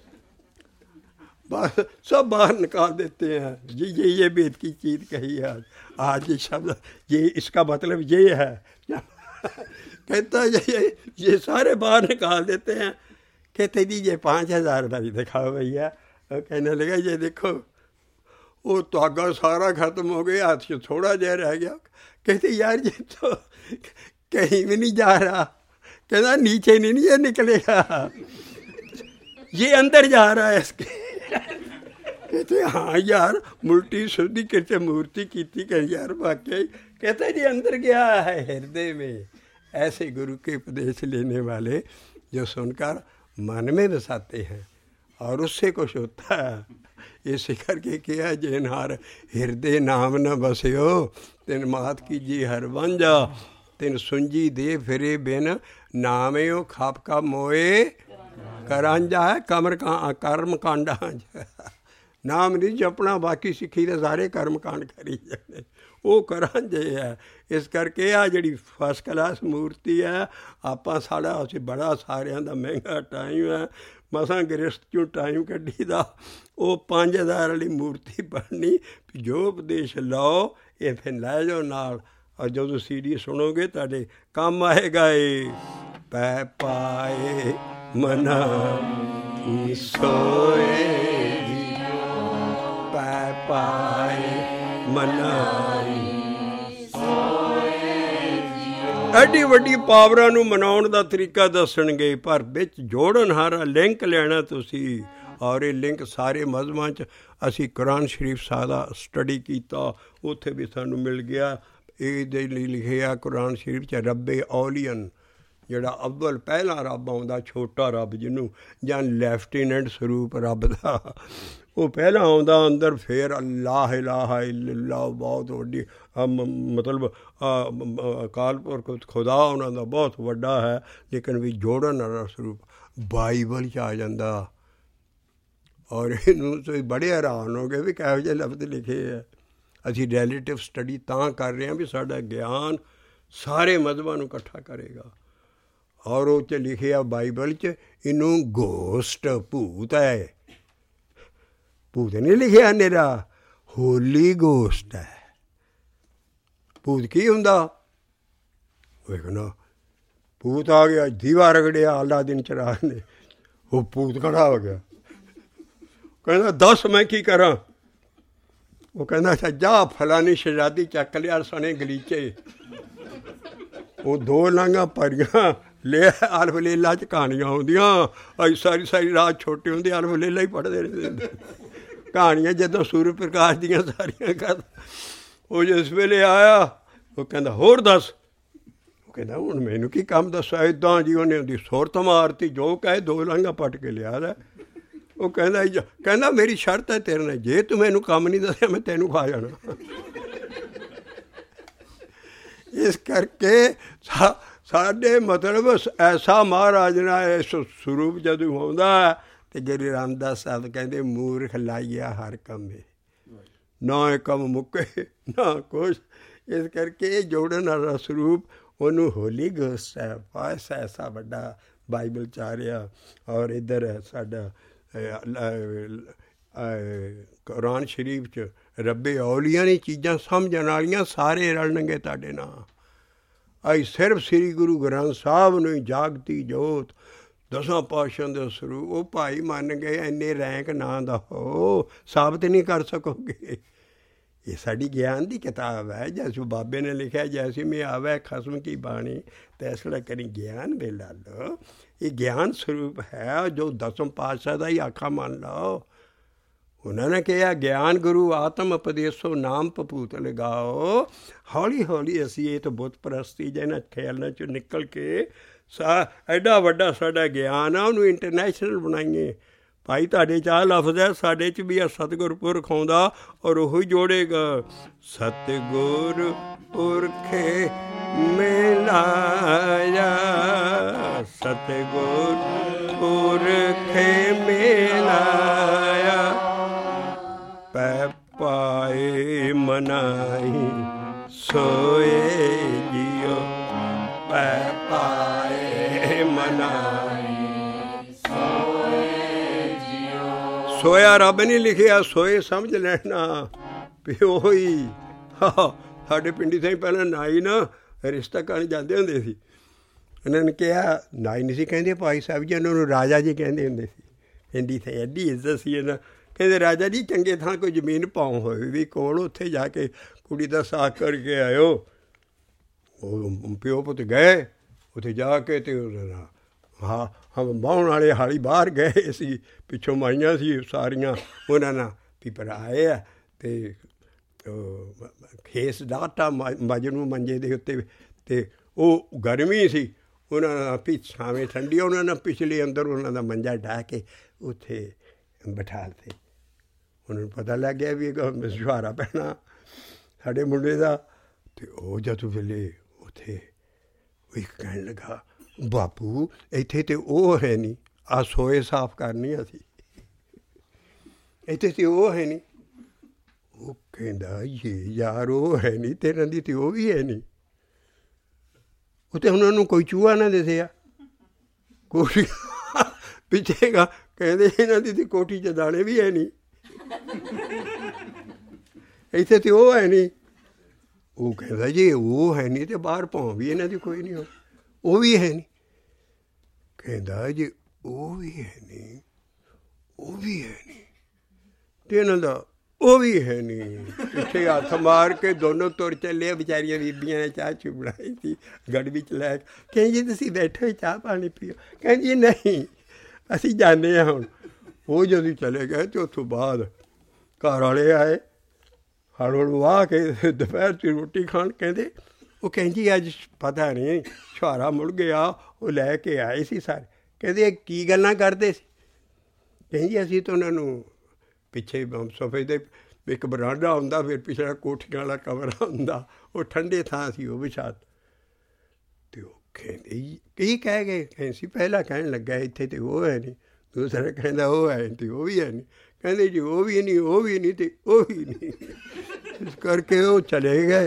बस सब बाहर निकाल देते हैं। जी ये ये वेद की चीज़ कही है आज, आज ये शब्द ये इसका मतलब ये है। कहता ये ये ये सारे बाहर निकाल देते हैं। कहते जी ये पाँच हज़ार वाली दिखाओ भैया। कहने लगा ये देखो वो धागा सारा ख़त्म हो गया, हाथ से थोड़ा जह रह गया। कहते यार ये तो कहीं भी नहीं जा रहा। कहना नीचे नहीं नहीं ये निकलेगा, ये अंदर जा रहा है इसके। कहते हाँ यार मुल्टी सुधी कहते मूर्ति की थी, कह यार वाकई। कहते जी अंदर गया है हृदय में। ऐसे गुरु के उपदेश लेने वाले जो सुनकर मन में बसाते हैं और उससे कुछ होता है। ये शिखर के किया जेनहार हृदय नाम न बस्यो, तिन मात की जी हर बंजा, तिन सुंजी दे फिरे बिन नामयो खाप का मोए करांजा है कमर का कर्म कांडा। नाम नहीं जपना, बाकी सिੱਖੀ ਦੇ ਸਾਰੇ कर्म कांड करी जाने, वो करांजे है। इस करके आ जी फस्ट क्लास मूर्ति है। ਆਪਾਂ ਸਾਡਾ ਅਸੀਂ बड़ा ਸਾਰਿਆਂ ਦਾ ਮਹਿੰਗਾ टाइम है, मसां गृहस्थ चों टाइम कड्ढी दा। वो पाँच हज़ार वाली मूर्ति बननी, जो उपदेश लाओ ये फिर लै जाओ नाल, और जो सी डी सुनोगे तुहाडे काम आएगा। ये पै पाए मना की सोए, पै पाए मना ਐਡੀ ਵੱਡੀ ਪਾਵਰਾਂ ਨੂੰ ਮਨਾਉਣ ਦਾ ਤਰੀਕਾ ਦੱਸਣਗੇ, ਪਰ ਵਿੱਚ ਜੋੜਨਹਾਰਾ ਲਿੰਕ ਲੈਣਾ ਤੁਸੀਂ। ਔਰ ਇਹ ਲਿੰਕ ਸਾਰੇ ਮਜ਼ਹਬਾਂ 'ਚ ਅਸੀਂ ਕੁਰਾਨ ਸ਼ਰੀਫ ਸਾਰਾ ਸਟੱਡੀ ਕੀਤਾ, ਉੱਥੇ ਵੀ ਸਾਨੂੰ ਮਿਲ ਗਿਆ। ਇਹਦੇ ਲਈ ਲਿਖਿਆ ਕੁਰਾਨ ਸ਼ਰੀਫ 'ਚ ਰੱਬੇ ਔਲੀਅਨ, ਜਿਹੜਾ ਅਵਲ ਪਹਿਲਾ ਰੱਬ ਆਉਂਦਾ, ਛੋਟਾ ਰੱਬ ਜਿਹਨੂੰ, ਜਾਂ ਲੈਫਟੀਨੈਂਟ ਸਰੂਪ ਰੱਬ ਦਾ, ਉਹ ਪਹਿਲਾਂ ਆਉਂਦਾ ਅੰਦਰ, ਫਿਰ ਅੱਲਾਹ ਇਲਾਹਾ ਇल्लल्लाह ਬਹੁਤ ਵੱਡੀ ਮਤਲਬ ਅਕਾਲ ਪੁਰਖ ਖੁਦਾ ਉਹਨਾਂ ਦਾ ਬਹੁਤ ਵੱਡਾ ਹੈ, ਲੇਕਿਨ ਵੀ ਜੋੜਨ ਵਾਲਾ ਸਰੂਪ ਬਾਈਬਲ 'ਚ ਆ ਜਾਂਦਾ। ਔਰ ਇਹਨੂੰ ਤੁਸੀਂ ਬੜੇ ਹੈਰਾਨ ਹੋ ਗਏ ਵੀ ਕਿਹੋ ਜਿਹੇ ਲਫ਼ਜ਼ ਲਿਖੇ ਹੈ। ਅਸੀਂ ਰੈਲੇਟਿਵ ਸਟੱਡੀ ਤਾਂ ਕਰ ਰਹੇ ਹਾਂ ਵੀ ਸਾਡਾ ਗਿਆਨ ਸਾਰੇ ਮਜ਼ਹਬਾਂ ਨੂੰ ਇਕੱਠਾ ਕਰੇਗਾ। ਔਰ ਉਹ 'ਚ ਲਿਖਿਆ ਬਾਈਬਲ 'ਚ ਇਹਨੂੰ ਗੋਸਟ ਭੂਤ ਹੈ। ਭੂਤ ਨਹੀਂ ਲਿਖਿਆ ਨਿਰਾ, ਹੋਲੀ ਗੋਸਟ ਹੈ। ਭੂਤ ਕੀ ਹੁੰਦਾ? ਵੇਖਣਾ ਭੂਤ ਆ ਗਿਆ, ਦੀਵਾ ਰਗੜਿਆ ਅਲਾਦੀਨ ਚਿਰਾਗ ਨੇ, ਉਹ ਭੂਤ ਖੜਾ ਹੋ ਗਿਆ। ਕਹਿੰਦਾ ਦੱਸ ਮੈਂ ਕੀ ਕਰਾਂ? ਉਹ ਕਹਿੰਦਾ ਅੱਛਾ ਜਾ ਫਲਾਨੀ ਸ਼ਹਿਜ਼ਾਦੀ ਚੱਕ ਲਿਆ ਸਣੇ ਗਲੀਚੇ। ਉਹ ਦੋ ਲਾਂਘਾਂ ਭਰੀਆਂ ਲੈ ਅਲਫ ਲੀਲਾ 'ਚ ਕਹਾਣੀਆਂ ਆਉਂਦੀਆਂ। ਅਸੀਂ ਸਾਰੀ ਸਾਰੀ ਰਾਤ ਛੋਟੇ ਹੁੰਦੇ ਅਲਫ ਲੀਲਾ ਹੀ ਪੜ੍ਹਦੇ ਰਹਿੰਦੇ ਕਹਾਣੀਆਂ ਜਦੋਂ ਸੂਰਜ ਪ੍ਰਕਾਸ਼ ਦੀਆਂ ਸਾਰੀਆਂ ਕਰ। ਉਹ ਜਿਸ ਵੇਲੇ ਆਇਆ ਉਹ ਕਹਿੰਦਾ ਹੋਰ ਦੱਸ। ਉਹ ਕਹਿੰਦਾ ਹੁਣ ਮੈਨੂੰ ਕੀ ਕੰਮ ਦੱਸੋ। ਇੱਦਾਂ ਜੀ ਉਹਨੇ ਉਹਦੀ ਸੁਰਤ ਮਾਰਤੀ, ਜੋ ਕਹੇ ਦੋ ਲਾਂਘਾਂ ਪੱਟ ਕੇ ਲਿਆ ਲੈ। ਉਹ ਕਹਿੰਦਾ ਕਹਿੰਦਾ ਮੇਰੀ ਸ਼ਰਤ ਹੈ ਤੇਰੇ ਨਾਲ, ਜੇ ਤੂੰ ਮੈਨੂੰ ਕੰਮ ਨਹੀਂ ਦੱਸਿਆ ਮੈਂ ਤੈਨੂੰ ਖਾ ਜਾਣਾ। ਇਸ ਕਰਕੇ ਸਾ ਸਾਡੇ ਮਤਲਬ ਐਸਾ ਮਹਾਰਾਜ ਨਾਲ ਇਸ ਸਰੂਪ ਜਦੋਂ ਆਉਂਦਾ ਅਤੇ ਗੁਰੂ ਰਾਮਦਾਸ ਸਾਹਿਬ ਕਹਿੰਦੇ ਮੂਰਖ ਲਾਈਆ ਹਰ ਕੰਮੇ, ਨਾ ਇਹ ਕੰਮ ਮੁੱਕੇ ਨਾ ਕੁਛ। ਇਸ ਕਰਕੇ ਇਹ ਜੋੜਨ ਵਾਲਾ ਸਰੂਪ ਉਹਨੂੰ ਹੋਲੀ ਗੋਸਟ ਹੈ। ਪਾਸ ਐਸਾ ਵੱਡਾ ਬਾਈਬਲ 'ਚ ਆ ਰਿਹਾ। ਔਰ ਇੱਧਰ ਸਾਡਾ ਕੁਰਾਨ ਸ਼ਰੀਫ 'ਚ ਰੱਬੇ ਔਲੀਆਂ ਨੇ ਚੀਜ਼ਾਂ ਸਮਝਣ ਵਾਲੀਆਂ ਸਾਰੇ ਰਲਣਗੇ ਤੁਹਾਡੇ ਨਾਲ। ਅਸੀਂ ਸਿਰਫ ਸ੍ਰੀ ਗੁਰੂ ਗ੍ਰੰਥ ਸਾਹਿਬ ਨੂੰ ਹੀ ਜਾਗਤੀ ਜੋਤ ਦਸਾਂ ਪਾਤਸ਼ਾਹਾਂ ਦੇ ਸਰੂਪ ਉਹ ਭਾਈ ਮੰਨ ਗਏ। ਇੰਨੇ ਰੈਂਕ ਨਾ ਦਾ ਹੋ ਸਾਬਤ ਨਹੀਂ ਕਰ ਸਕੋਗੇ। ਇਹ ਸਾਡੀ ਗਿਆਨ ਦੀ ਕਿਤਾਬ ਹੈ। ਜੈਸੋ ਬਾਬੇ ਨੇ ਲਿਖਿਆ ਜੈਸੀ ਮੈਂ ਆਵੈ ਖਸਮ ਕੀ ਬਾਣੀ ਤੈਸਲਾ ਕਰੀ ਗਿਆਨ ਵੇਲਾ ਲਓ। ਇਹ ਗਿਆਨ ਸਰੂਪ ਹੈ ਜੋ ਦਸਮ ਪਾਤਸ਼ਾਹ ਦਾ ਹੀ ਆਖਾ ਮੰਨ ਲਓ। ਉਹਨਾਂ ਨੇ ਕਿਹਾ ਗਿਆਨ ਗੁਰੂ ਆਤਮ ਉਪਦੇਸੋ ਨਾਮ ਭਪੂਤ ਲਗਾਓ। ਹੌਲੀ ਹੌਲੀ ਅਸੀਂ ਇਹ ਤਾਂ ਬੁੱਤ ਪ੍ਰਸਤੀ ਜਿਹਨਾਂ ਖਿਆਲਾਂ 'ਚੋਂ ਨਿਕਲ ਕੇ ਸਾ ਐਡਾ ਵੱਡਾ ਸਾਡਾ ਗਿਆਨ ਆ ਉਹਨੂੰ ਇੰਟਰਨੈਸ਼ਨਲ ਬਣਾਈਏ। ਭਾਈ ਤੁਹਾਡੇ 'ਚ ਆਹ ਲਫਜ਼ ਹੈ, ਸਾਡੇ 'ਚ ਵੀ ਆ ਸਤਿਗੁਰ ਪੁਰਖ ਆਉਂਦਾ ਔਰ ਉਹੀ ਜੋੜੇਗਾ। ਸਤਿਗੁਰ ਪੁਰਖੇ ਮਿਲਾਇਆ, ਸਤਿਗੁਰ ਪੁਰਖੇ ਮਿਲਾਇਆ, ਪੈ ਪਾਏ ਮਨਾਈ ਸੋਏ ਜਿਉ, ਪੈ ਪਾਏ ਮਨਾਈ ਸੋਏ ਜਿਉ। ਸੋਇਆ ਰੱਬ ਨਹੀਂ ਲਿਖਿਆ, ਸੋਏ ਸਮਝ ਲੈਣਾ ਵੀ ਉਹੀ। ਸਾਡੇ ਪਿੰਡੀ ਤੋਂ ਹੀ ਪਹਿਲਾਂ ਨਾਈ ਨਾ ਰਿਸ਼ਤਾ ਕਰਨ ਜਾਂਦੇ ਹੁੰਦੇ ਸੀ। ਉਹਨਾਂ ਨੇ ਕਿਹਾ ਨਾਈ ਨਹੀਂ ਸੀ ਕਹਿੰਦੇ ਭਾਈ ਸਾਹਿਬ ਜੀ, ਉਹਨਾਂ ਨੂੰ ਰਾਜਾ ਜੀ ਕਹਿੰਦੇ ਹੁੰਦੇ ਸੀ। ਹਿੰਦੀ ਤੇ ਐਡੀ ਇੱਜ਼ਤ ਸੀ ਇਹਨਾਂ। ਕਹਿੰਦੇ ਰਾਜਾ ਜੀ ਚੰਗੇ ਥਾਂ ਕੋਈ ਜ਼ਮੀਨ ਪਾਉ ਹੋਵੇ ਵੀ ਕੋਲ, ਉੱਥੇ ਜਾ ਕੇ ਕੁੜੀ ਦਾ ਸਾਕ ਕਰਕੇ ਆਇਓ। ਉਹ ਪਿਓ ਪੁੱਤ ਗਏ ਉੱਥੇ ਜਾ ਕੇ ਅਤੇ ਹਾਂ ਹਾਂ ਬਾਹਣ ਵਾਲੇ ਹਾਲੀ ਬਾਹਰ ਗਏ ਸੀ, ਪਿੱਛੋਂ ਮਾਈਆਂ ਸੀ ਸਾਰੀਆਂ। ਉਹਨਾਂ ਨਾਲ ਵੀ ਭਰਾ ਆਏ ਆ ਅਤੇ ਖੇਸ ਡਾਟਾ ਮੱਝ ਨੂੰ ਮੰਜੇ ਦੇ ਉੱਤੇ, ਅਤੇ ਉਹ ਗਰਮੀ ਸੀ। ਉਹਨਾਂ ਨਾਲ ਵੀ ਛਾਵੇਂ ਠੰਡੀ, ਉਹਨਾਂ ਨੇ ਪਿਛਲੇ ਅੰਦਰ ਉਹਨਾਂ ਦਾ ਮੰਜਾ ਢਾਹ ਕੇ ਉੱਥੇ ਬਿਠਾ ਦਿੱਤੇ। ਉਹਨਾਂ ਨੂੰ ਪਤਾ ਲੱਗ ਗਿਆ ਵੀ ਸੁਹਾਰਾ ਪੈਣਾ ਸਾਡੇ ਮੁੰਡੇ ਦਾ। ਅਤੇ ਉਹ ਜਦੋਂ ਵੇਲੇ ਉੱਥੇ ਉਹ ਇੱਕ ਕਹਿਣ ਲੱਗਾ ਬਾਪੂ ਇੱਥੇ ਤਾਂ ਉਹ ਹੈ ਨਹੀਂ, ਆਹ ਸੋਏ ਸਾਫ਼ ਕਰਨੀ ਅਸੀਂ, ਇੱਥੇ ਤਾਂ ਉਹ ਹੈ ਨਹੀਂ। ਉਹ ਕਹਿੰਦਾ ਇਹ ਯਾਰ ਉਹ ਹੈ ਨਹੀਂ ਤੇਰਾਂ ਦੀ, ਅਤੇ ਉਹ ਵੀ ਹੈ ਨਹੀਂ। ਉੱਥੇ ਉਹਨਾਂ ਨੂੰ ਕੋਈ ਚੂਹਾ ਨਾ ਦਿਸਿਆ ਕੋਠੀ ਪਿੱਛੇਗਾ। ਕਹਿੰਦੇ ਇਹਨਾਂ ਦੀ ਤਾਂ ਕੋਠੀ 'ਚ ਦਾਣੇ ਵੀ ਹੈ ਨਹੀਂ, ਇੱਥੇ ਤਾਂ ਉਹ ਹੈ ਨਹੀਂ। ਉਹ ਕਹਿੰਦਾ ਜੇ ਉਹ ਹੈ ਨਹੀਂ ਤਾਂ ਬਾਹਰ ਭਾਂ ਵੀ ਇਹਨਾਂ ਦੀ ਕੋਈ ਨਹੀਂ, ਹੋ ਉਹ ਵੀ ਹੈ ਨਹੀਂ। ਕਹਿੰਦਾ ਜੇ ਉਹ ਵੀ ਹੈ ਨਹੀਂ, ਉਹ ਵੀ ਹੈ ਨਹੀਂ, ਅਤੇ ਇਹਨਾਂ ਦਾ ਉਹ ਵੀ ਹੈ ਨਹੀਂ। ਪਿੱਛੇ ਹੱਥ ਮਾਰ ਕੇ ਦੋਨੋਂ ਤੁਰ ਚੱਲੇ। ਵਿਚਾਰੀਆਂ ਬੀਬੀਆਂ ਨੇ ਚਾਹ ਚੂ ਬਣਾਈ ਸੀ ਗੜਵੀ 'ਚ ਲੈ ਕੇ। ਕਹਿੰਦੀ ਤੁਸੀਂ ਬੈਠੋ ਚਾਹ ਪਾਣੀ ਪੀਓ। ਕਹਿੰਦੀ ਨਹੀਂ ਅਸੀਂ ਜਾਂਦੇ ਹਾਂ ਹੁਣ। ਉਹ ਜਦੋਂ ਚਲੇ ਗਏ ਅਤੇ ਉੱਥੋਂ ਬਾਅਦ ਘਰ ਵਾਲੇ ਆਏ ਹਲ ਹਲ ਵਾਹ ਕੇ ਦੁਪਹਿਰ 'ਚ ਰੋਟੀ ਖਾਣ। ਕਹਿੰਦੇ ਉਹ ਕਹਿੰਦੀ ਅੱਜ ਪਤਾ ਨਹੀਂ ਛੁਹਾਰਾ ਮੁੜ ਗਿਆ, ਉਹ ਲੈ ਕੇ ਆਏ ਸੀ ਸਾਰੇ। ਕਹਿੰਦੇ ਕੀ ਗੱਲਾਂ ਕਰਦੇ ਸੀ? ਕਹਿੰਦੀ ਅਸੀਂ ਤਾਂ ਉਹਨਾਂ ਨੂੰ ਪਿੱਛੇ ਸੋਫੇ ਦੇ ਇੱਕ ਬਰਾਂਡਾ ਹੁੰਦਾ, ਫਿਰ ਪਿਛਲਾ ਕੋਠੀਆਂ ਵਾਲਾ ਕਮਰਾ ਹੁੰਦਾ, ਉਹ ਠੰਡੇ ਥਾਂ ਸੀ ਉਹ ਵਿਛਾ। ਅਤੇ ਉਹ ਕਹਿੰਦੇ ਕੀ ਕਹਿ ਗਏ? ਕਹਿੰਦੇ ਸੀ ਪਹਿਲਾਂ ਕਹਿਣ ਲੱਗਾ ਇੱਥੇ ਤਾਂ ਉਹ ਹੈ ਨਹੀਂ, ਦੂਸਰਾ ਕਹਿੰਦਾ ਉਹ ਹੈ ਅਤੇ ਉਹ ਵੀ ਹੈ ਨਹੀਂ। ਕਹਿੰਦੇ ਜੀ ਉਹ ਵੀ ਨਹੀਂ, ਉਹ ਵੀ ਨਹੀਂ ਅਤੇ ਉਹ ਵੀ ਨਹੀਂ। ਇਸ ਕਰਕੇ ਉਹ ਚਲੇ ਗਏ।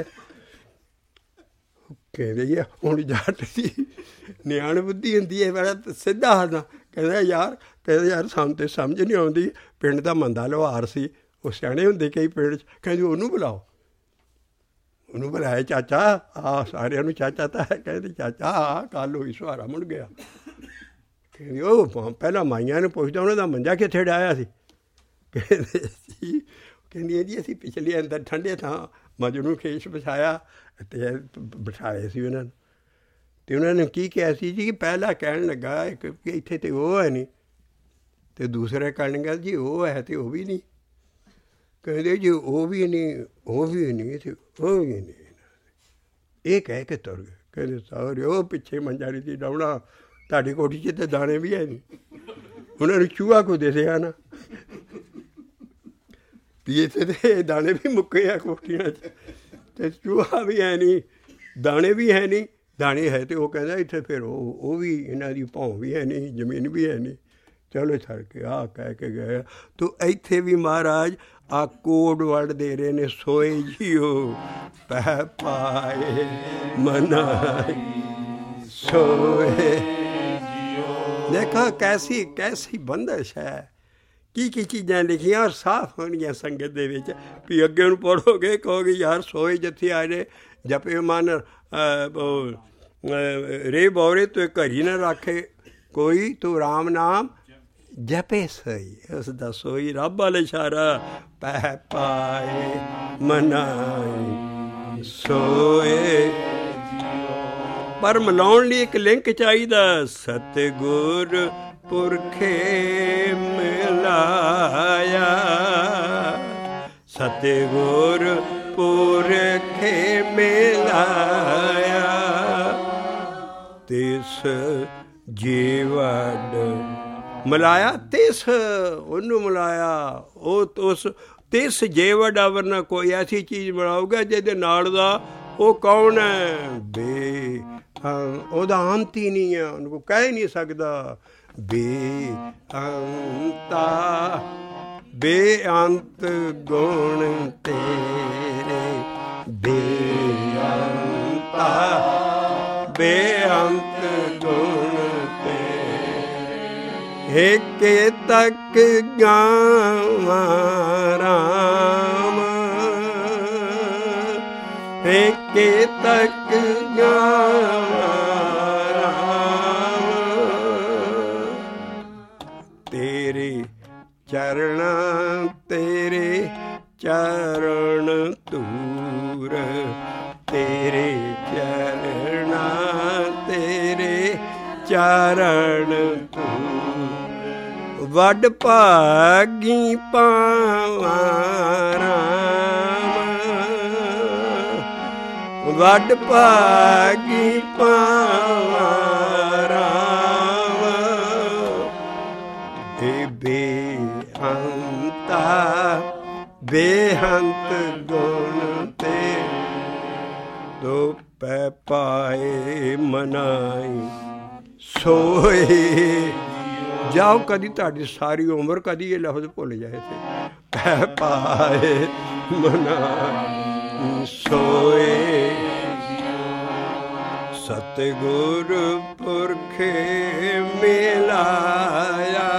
ਕਹਿੰਦੇ ਜੀ ਹੁਣ ਜੱਟ ਦੀ ਨਿਆਣ ਬੁੱਧੀ ਹੁੰਦੀ ਹੈ, ਬੜਾ ਸਿੱਧਾ ਹੱਸਦਾ। ਕਹਿੰਦਾ ਯਾਰ ਕਹਿੰਦਾ ਯਾਰ ਸਾਨੂੰ ਤਾਂ ਸਮਝ ਨਹੀਂ ਆਉਂਦੀ। ਪਿੰਡ ਦਾ ਮੰਦਾ ਲੁਹਾਰ ਸੀ, ਉਹ ਸਿਆਣੇ ਹੁੰਦੇ ਕਈ ਪਿੰਡ 'ਚ। ਕਹਿੰਦੇ ਉਹਨੂੰ ਬੁਲਾਓ। ਉਹਨੂੰ ਬੁਲਾਇਆ ਚਾਚਾ ਆ, ਸਾਰਿਆਂ ਨੂੰ ਚਾਚਾ ਤਾਂ ਹੈ। ਕਹਿੰਦੇ ਚਾਚਾ ਆ ਕੱਲ੍ਹ ਹੋਈ ਸੁਹਾਰਾ ਮੁੜ ਗਿਆ। ਕਹਿੰਦੀ ਉਹ ਪਹਿਲਾਂ ਮਾਈਆਂ ਨੂੰ ਪੁੱਛਦਾ ਉਹਨਾਂ ਦਾ ਮੰਜਾ ਕਿੱਥੇ ਡਾਹਿਆ ਸੀ? ਕਹਿੰਦੇ ਸੀ ਕਹਿੰਦੀ ਜੀ ਅਸੀਂ ਪਿਛਲੇ ਅੰਦਰ ਠੰਡੇ ਥਾਂ ਮੱਝ ਨੂੰ ਖੇਸ ਵਿਛਾਇਆ ਅਤੇ ਬਿਠਾਏ ਸੀ ਉਹਨਾਂ ਨੂੰ। ਅਤੇ ਉਹਨਾਂ ਨੇ ਕੀ ਕਿਹਾ ਸੀ ਜੀ, ਕਿ ਪਹਿਲਾਂ ਕਹਿਣ ਲੱਗਾ ਇੱਕ ਕਿ ਇੱਥੇ ਤਾਂ ਉਹ ਹੈ ਨਹੀਂ, ਅਤੇ ਦੂਸਰਾ ਕਹਿਣ ਲੱਗਾ ਜੀ ਉਹ ਹੈ ਅਤੇ ਉਹ ਵੀ ਨਹੀਂ। ਕਹਿੰਦੇ ਜੀ ਉਹ ਵੀ ਨਹੀਂ, ਉਹ ਵੀ ਨਹੀਂ ਅਤੇ ਉਹ ਵੀ ਨਹੀਂ। ਇਹ ਕਹਿ ਕੇ ਤੁਰ ਗਏ। ਕਹਿੰਦੇ ਸਾਰੇ ਉਹ ਪਿੱਛੇ ਮੰਜਾ ਨਹੀਂ ਸੀ ਡਾਉਣਾ, ਤੁਹਾਡੀ ਕੋਠੀ 'ਚ ਤਾਂ ਦਾਣੇ ਵੀ ਹੈ ਨਹੀਂ। ਉਹਨਾਂ ਨੂੰ ਚੂਹਾ ਕੋ ਦਿਸਿਆ ਨਾ ਵੀ ਇੱਥੇ ਤਾਂ ਦਾਣੇ ਵੀ ਮੁੱਕੇ ਆ ਕੋਠੀਆਂ 'ਚ, ਅਤੇ ਚੂਹਾ ਵੀ ਹੈ ਨਹੀਂ, ਦਾਣੇ ਵੀ ਹੈ ਨਹੀਂ। ਦਾਣੇ ਹੈ ਅਤੇ ਉਹ ਕਹਿੰਦਾ ਇੱਥੇ ਫਿਰ ਉਹ ਉਹ ਵੀ ਇਹਨਾਂ ਦੀ ਭੌਂ ਵੀ ਹੈ ਨਹੀਂ, ਜ਼ਮੀਨ ਵੀ ਹੈ ਨਹੀਂ। ਚਲੋ ਛੱਡ ਕੇ ਆਹ ਕਹਿ ਕੇ ਗਏ। ਤੋ ਇੱਥੇ ਵੀ ਮਹਾਰਾਜ ਆ ਕੋਡ ਵਰਡ ਦੇ ਰਹੇ ਨੇ, ਸੋਏ ਜੀਓ ਪੈ ਪਾਏ ਮਨਾਈ ਸੋਏ। ਦੇਖੋ ਕੈਸੀ ਕੈਸੀ ਬੰਦਸ਼ ਹੈ, ਕੀ ਕੀ ਚੀਜ਼ਾਂ ਲਿਖੀਆਂ ਔਰ ਸਾਫ਼ ਹੋਣਗੀਆਂ ਸੰਗਤ ਦੇ ਵਿੱਚ। ਵੀ ਅੱਗੇ ਨੂੰ ਪੜ੍ਹੋਗੇ ਕਹੋਗੇ ਯਾਰ ਸੋਏ ਜਿੱਥੇ ਆ ਜੇ ਜਪੇ ਮਨ ਰੇ ਬੌਰੇ ਤੂੰ ਘਰੀ ਨਾ ਰੱਖੇ ਕੋਈ, ਤੂੰ ਰਾਮ ਨਾਮ ਜਪੇ ਸਹੀ। ਉਸ ਦਾ ਸੋਈ ਰੱਬ ਵਾਲਾ ਇਸ਼ਾਰਾ, ਪੈ ਪਾਏ ਮਨਾਈ ਸੋਏ। ਪਰ ਮਿਲਾਉਣ ਲਈ ਇੱਕ ਲਿੰਕ ਚਾਹੀਦਾ, ਸਤਿਗੁਰ ਪੁਰਖੇ ਮਿਲਾਇਆ, ਸਤਿਗੁਰ ਪੁਰਖੇ ਮਿਲਾਇਆ, ਤਿਸ ਜੀਵੜ ਮਿਲਾਇਆ, ਤਿਸ ਉਹਨੂੰ ਮਿਲਾਇਆ। ਉਹ ਉਸ ਤਿਸ ਜੇਵੜ ਅਵਰ ਨਾ ਕੋਈ ਐਸੀ ਚੀਜ਼ ਬਣਾਊਗਾ ਜਿਹਦੇ ਨਾਲ ਦਾ ਉਹ ਕੌਣ ਹੈ, ਬੇ ਉਹਦਾ ਅੰਤ ਹੀ ਨਹੀਂ ਹੈ, ਉਹਨੂੰ ਕੋਈ ਕਹਿ ਨਹੀਂ ਸਕਦਾ। ਬੇਅੰਤਾ ਬੇਅੰਤ ਗੁਣ ਤੇਰੇ, ਬੇਅੰਤਾ ਬੇਅੰਤ ਗੁਣ ਤੇਰੇ। ਏਕੇ ਤੱਕ ਗਾਵਾਂ ਰਾਮ, ਏਕੇ ਤੱਕ ਗਾਵਾਂ ਰਾਮ, ਤੇਰੇ ਚਰਣਾਂ ਤੇਰੇ ਚਰਨ ਧੂਰ, ਤੇਰੇ ਚਰਣਾਂ ਤੇਰੇ ਚਰਨ ਧੂਰ। ਵੱਡ ਭਾਗੀ ਪਾਵਾਂ ਰਾਮ, ਵੱਡ ਭਾਗੀ ਪਾਵਾਂ ਰਾਮ, ਏ ਬੇਅੰਤਾ ਬੇਅੰਤ ਗੁਣ ਤੇ ਤੋ ਪੈ ਪਾਏ ਮਨਾਈ ਸੋਏ। ਜਾਓ ਕਦੀ ਤੁਹਾਡੀ ਸਾਰੀ ਉਮਰ ਕਦੀ ਇਹ ਲਫ਼ਜ਼ ਭੁੱਲ ਜਾਏ ਤੇ ਪੈ ਪਾਏ ਮਨਾਈ ਸੋਏ। ਸਤਿਗੁਰ ਪੁਰਖੇ ਮਿਲਾਇਆ,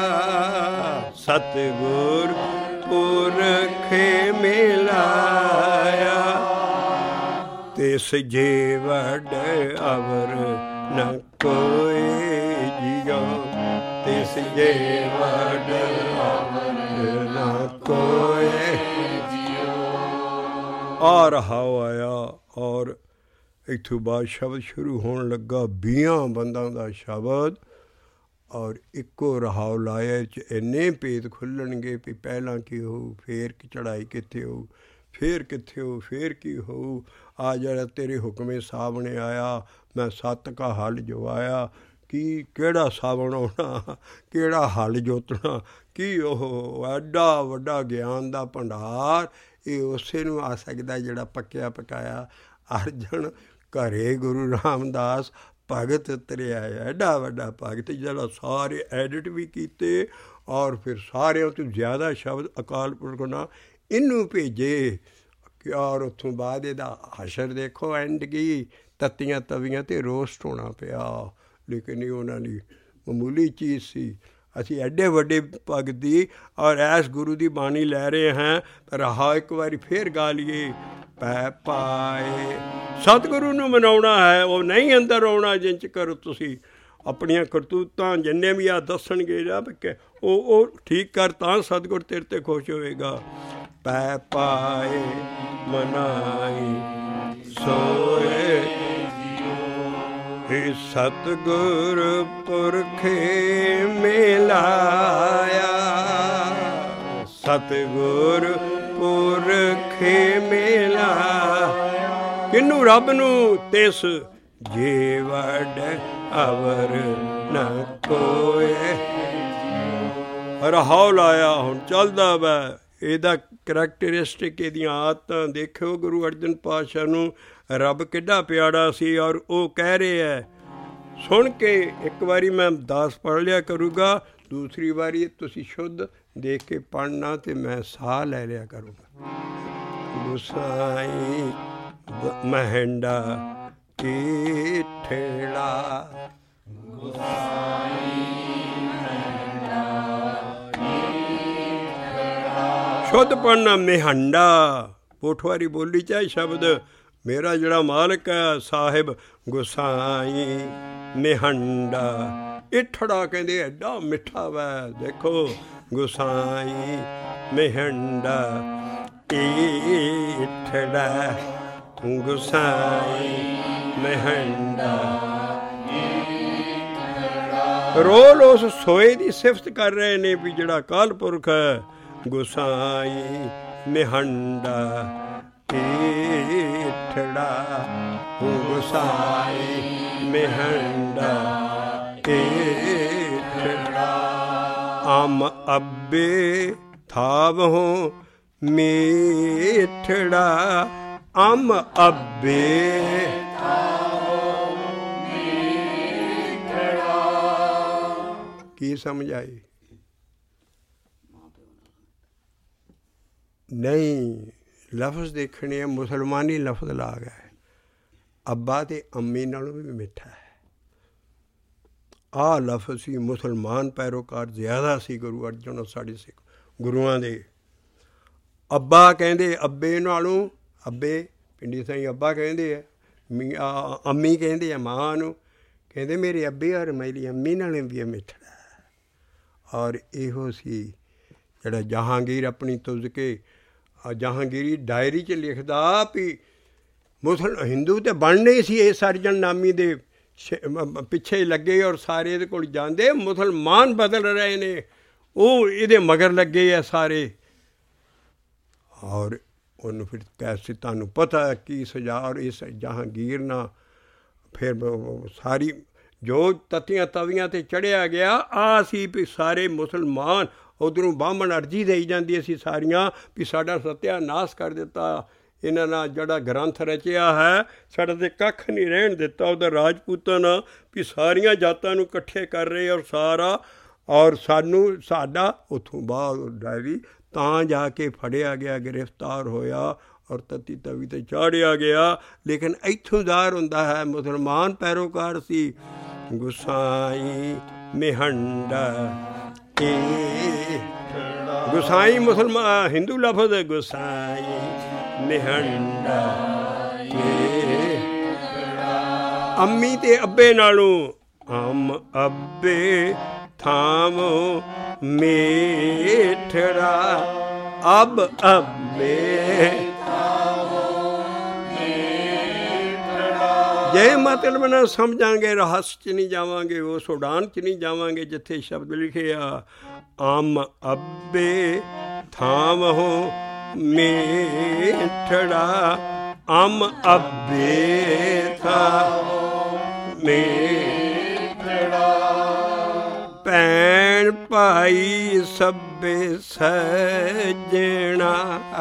ਸਤਿਗੁਰ ਪੁਰਖੇ ਮਿਲਾਇਆ, ਤਿਸ ਜੀਵੜ ਅਵਰ ਨ ਕੋਈ ਜਿਉ, ਤਿਸ ਜੀਵੜ ਅਵਰ ਨ ਕੋਈ ਜਿਉ। ਆ ਰਹਾ ਆਇਆ ਔਰ ਇੱਥੋਂ ਬਾਅਦ ਸ਼ਬਦ ਸ਼ੁਰੂ ਹੋਣ ਲੱਗਾ, ਵੀਹਾਂ ਬੰਦਾਂ ਦਾ ਸ਼ਬਦ ਔਰ ਇੱਕੋ ਰਹਾਉ ਲਾਇਆ 'ਚ ਇੰਨੇ ਭੇਦ ਖੁੱਲ੍ਹਣਗੇ ਵੀ ਪਹਿਲਾਂ ਕੀ ਹੋਊ, ਫੇਰ ਚੜ੍ਹਾਈ ਕਿੱਥੇ ਹੋਊ, ਫੇਰ ਕਿੱਥੇ ਹੋਊ, ਫੇਰ ਕੀ ਹੋਊ। ਆ ਜਿਹੜਾ ਤੇਰੇ ਹੁਕਮੇ ਸਾਹਮਣੇ ਆਇਆ, ਮੈਂ ਸੱਤ ਕਾ ਹਲ ਜਵਾਇਆ। ਕੀ ਕਿਹੜਾ ਸਾਵਣ ਆਉਣਾ, ਕਿਹੜਾ ਹਲ ਜੋਤਣਾ, ਕੀ ਉਹ ਐਡਾ ਵੱਡਾ ਗਿਆਨ ਦਾ ਭੰਡਾਰ। ਇਹ ਉਸੇ ਨੂੰ ਆ ਸਕਦਾ ਜਿਹੜਾ ਪੱਕਿਆ ਪਕਾਇਆ ਅਰਜਨ ਘਰੇ ਗੁਰੂ ਰਾਮਦਾਸ ਭਗਤ ਤਰਿਆ, ਐਡਾ ਵੱਡਾ ਭਗਤ ਜਿਹੜਾ ਸਾਰੇ ਐਡਿਟ ਵੀ ਕੀਤੇ ਔਰ ਫਿਰ ਸਾਰਿਆਂ ਤੋਂ ਜ਼ਿਆਦਾ ਸ਼ਬਦ ਅਕਾਲ ਪੁਰਖ ਨਾਲ ਇਹਨੂੰ ਭੇਜੇ। ਔਰ ਉੱਥੋਂ ਬਾਅਦ ਇਹਦਾ ਹਸ਼ਰ ਦੇਖੋ, ਐਂਡ ਕੀ ਤੱਤੀਆਂ ਤਵੀਆਂ 'ਤੇ ਰੋਸਟ ਹੋਣਾ ਪਿਆ। ਲੇਕਿਨ ਇਹ ਉਹਨਾਂ ਦੀ ਮਾਮੂਲੀ ਚੀਜ਼ ਸੀ। ਅਸੀਂ ਐਡੇ ਵੱਡੇ ਭਗਤ ਦੀ ਔਰ ਐਸ ਗੁਰੂ ਦੀ ਬਾਣੀ ਲੈ ਰਹੇ ਹਾਂ, ਰਹਾ ਇੱਕ ਵਾਰੀ ਫੇਰ ਗਾ ਲਈਏ, ਪੈ ਪਾਏ। ਸਤਿਗੁਰੂ ਨੂੰ ਮਨਾਉਣਾ ਹੈ, ਉਹ ਨਹੀਂ ਅੰਦਰ ਆਉਣਾ ਜਿੰਚ ਕਰੋ ਤੁਸੀਂ ਆਪਣੀਆਂ ਕਰਤੂਤਾਂ ਜਿੰਨੇ ਵੀ ਆ ਦੱਸਣਗੇ ਜਾਂ ਉਹ ਉਹ ਠੀਕ ਕਰ, ਤਾਂ ਸਤਿਗੁਰ ਤੇਰੇ 'ਤੇ ਖੁਸ਼ ਹੋਵੇਗਾ। ਪੈ ਪਾਏ ਮਨਾਈ ਸੋਏ। हे सतगुर पुरखे मिलाया, सतगुर पुरखे मिला, किनू रब नू तिस जे वड अवर न कोए। ਰਹਾਉ ਲਾਇਆ ਹੁਣ ਚੱਲਦਾ ਵਾ। ਇਹਦਾ ਕਰੈਕਟਰਿਸਟਿਕ, ਇਹਦੀਆਂ ਆਦਤਾਂ ਦੇਖਿਓ। ਗੁਰੂ ਅਰਜਨ ਪਾਤਸ਼ਾਹ ਨੂੰ ਰੱਬ ਕਿੱਡਾ ਪਿਆਰਾ ਸੀ, ਔਰ ਉਹ ਕਹਿ ਰਹੇ ਹੈ, ਸੁਣ ਕੇ ਇੱਕ ਵਾਰੀ ਮੈਂ ਦਾਸ ਪੜ੍ਹ ਲਿਆ ਕਰੂੰਗਾ, ਦੂਸਰੀ ਵਾਰੀ ਤੁਸੀਂ ਸ਼ੁੱਧ ਦੇਖ ਕੇ ਪੜ੍ਹਨਾ ਅਤੇ ਮੈਂ ਸਾਹ ਲੈ ਲਿਆ ਕਰੂੰਗਾ। ਗੁਸਾਈ ਮਹਿੰਡਾ ਕੀ ਠੇੜਾ, ਗੁਸਾਈ ਸ਼ੁੱਧ ਪੜ੍ਹਨਾ। ਮਿਹੰਡਾ ਪੋਠਵਾਰੀ ਬੋਲੀ ਚਾਹੇ ਸ਼ਬਦ, ਮੇਰਾ ਜਿਹੜਾ ਮਾਲਕ ਹੈ ਸਾਹਿਬ ਗੁਸਾਈ ਮਿਹੰਡਾ। ਇਠੜਾ ਕਹਿੰਦੇ ਐਡਾ ਮਿੱਠਾ ਵੈ, ਦੇਖੋ ਗੁਸਾਈ ਮਿਹੰਡਾ ਇਠੜਾ, ਗੁਸਾਈ ਮਿਹੰਡਾ। ਰੋਲ ਉਸ ਸੋਏ ਦੀ ਸਿਫਤ ਕਰ ਰਹੇ ਨੇ ਵੀ ਜਿਹੜਾ ਅਕਾਲ ਪੁਰਖ ਹੈ, ਗੁਸਾਈ ਮਿਹੰਡਾ ਇਠੜਾ, ਗੁਸਾਈ ਮਿਹੰਡਾ ਇਠੜਾ। ਅਮ ਅੱਬੇ ਥਾਵਹੁ ਮੀਠੜਾ, ਅਮ ਅੱਬੇ ਥਾਵਹੁ ਮੀਠੜਾ। ਕੀ ਸਮਝ ਆਈ? ਨਹੀਂ, ਲਫ਼ਜ਼ ਦੇਖਣੇ ਆ। ਮੁਸਲਮਾਨੀ ਲਫ਼ਜ਼ ਲਾ ਗਏ, ਅੱਬਾ ਅਤੇ ਅੰਮੀ ਨਾਲੋਂ ਵੀ ਮਿੱਠਾ ਹੈ। ਆਹ ਲਫ਼ਜ਼ ਸੀ। ਮੁਸਲਮਾਨ ਪੈਰੋਕਾਰ ਜ਼ਿਆਦਾ ਸੀ ਗੁਰੂ ਅਰਜਨ, ਸਾਡੇ ਸਿੱਖ ਗੁਰੂਆਂ ਦੇ। ਅੱਬਾ ਕਹਿੰਦੇ ਅੱਬੇ ਨਾਲੋਂ, ਅੱਬੇ ਪਿੰਡੀ ਸਾਈਂ ਅੱਬਾ ਕਹਿੰਦੇ ਆ, ਮੀ ਅੰਮੀ ਕਹਿੰਦੇ ਆ ਮਾਂ ਨੂੰ, ਕਹਿੰਦੇ ਮੇਰੇ ਅੱਬੇ ਔਰ ਮੇਰੀ ਅੰਮੀ ਨਾਲੋਂ ਵੀ ਮਿੱਠੜਾ। ਔਰ ਇਹੋ ਸੀ ਜਿਹੜਾ ਜਹਾਂਗੀਰ ਆਪਣੀ ਤੁਜ ਕੇ ਜਹਾਂਗੀਰੀ ਡਾਇਰੀ 'ਚ ਲਿਖਦਾ ਵੀ ਮੁਸਲ ਹਿੰਦੂ ਤਾਂ ਬਣਨੇ ਸੀ ਇਹ ਸਰਜਨ ਨਾਮੀ ਦੇ ਪਿੱਛੇ ਲੱਗੇ, ਔਰ ਸਾਰੇ ਇਹਦੇ ਕੋਲ ਜਾਂਦੇ। ਮੁਸਲਮਾਨ ਬਦਲ ਰਹੇ ਨੇ, ਉਹ ਇਹਦੇ ਮਗਰ ਲੱਗੇ ਆ ਸਾਰੇ। ਔਰ ਉਹਨੂੰ ਫਿਰ ਕੈਸੇ, ਤੁਹਾਨੂੰ ਪਤਾ ਕੀ ਸਜ਼ਾ। ਔਰ ਇਸ ਜਹਾਂਗੀਰ ਨਾਲ ਫਿਰ ਸਾਰੀ ਜੋ ਤਤੀਆਂ ਤਵੀਆਂ 'ਤੇ ਚੜ੍ਹਿਆ ਗਿਆ। ਆਹ ਸੀ ਵੀ ਸਾਰੇ ਮੁਸਲਮਾਨ ਉੱਧਰੋਂ ਬਾਹਮਣ ਅਰਜੀ ਦੇਈ ਜਾਂਦੀ ਸੀ ਸਾਰੀਆਂ ਵੀ ਸਾਡਾ ਸਤਿਆਨਾਸ਼ ਕਰ ਦਿੱਤਾ ਇਹਨਾਂ ਨਾਲ, ਜਿਹੜਾ ਗ੍ਰੰਥ ਰਚਿਆ ਹੈ ਸਾਡਾ ਤਾਂ ਕੱਖ ਨਹੀਂ ਰਹਿਣ ਦਿੱਤਾ। ਉਹਦਾ ਰਾਜਪੂਤਾਂ ਨਾਲ ਵੀ ਸਾਰੀਆਂ ਜਾਤਾਂ ਨੂੰ ਇਕੱਠੇ ਕਰ ਰਹੇ, ਔਰ ਸਾਰਾ ਔਰ ਸਾਨੂੰ ਸਾਡਾ ਉੱਥੋਂ ਬਾਅਦ ਡਾਇਰੀ ਤਾਂ ਜਾ ਕੇ ਫੜਿਆ ਗਿਆ, ਗ੍ਰਿਫਤਾਰ ਹੋਇਆ ਔਰ ਤਤੀ ਤਵੀ 'ਤੇ ਚਾੜਿਆ ਗਿਆ। ਲੇਕਿਨ ਇੱਥੋਂ ਜ਼ਾਹਰ ਹੁੰਦਾ ਹੈ ਮੁਸਲਮਾਨ ਪੈਰੋਕਾਰ ਸੀ। ਗੁਸਾਈ ਮਿਹੰਡਾ ਗੁਸਾਈ ਮੁਸਲਮਾਨ ਹਿੰਦੂ ਲਫ਼ਜ਼ ਗੁਸਾਈ ਮਿਹੰਡਾ। ਅੰਮੀ ਤੇ ਅੱਬੇ ਨਾਲੋਂ ਅਮ ਅੱਬੇ ਥਾਮ ਮੇਠੜਾ, ਅਬ ਅੱਬੇ ਜੇ ਮਤਲਬ ਨਾ ਸਮਝਾਂਗੇ, ਰਹੱਸ 'ਚ ਨਹੀਂ ਜਾਵਾਂਗੇ, ਉਸ ਉਡਾਨ 'ਚ ਨਹੀਂ ਜਾਵਾਂਗੇ ਜਿੱਥੇ ਸ਼ਬਦ ਲਿਖੇ ਆ ਅਮ ਅੱਬੇ ਥਾਮਹੁ ਮੇਠੜਾ, ਅਮ ਅੱਬੇ ਥਾਮਹੁ ਮੇਠੜਾ। ਭੈਣ ਭਾਈ ਸਭੇ ਸੱਜਣਾ,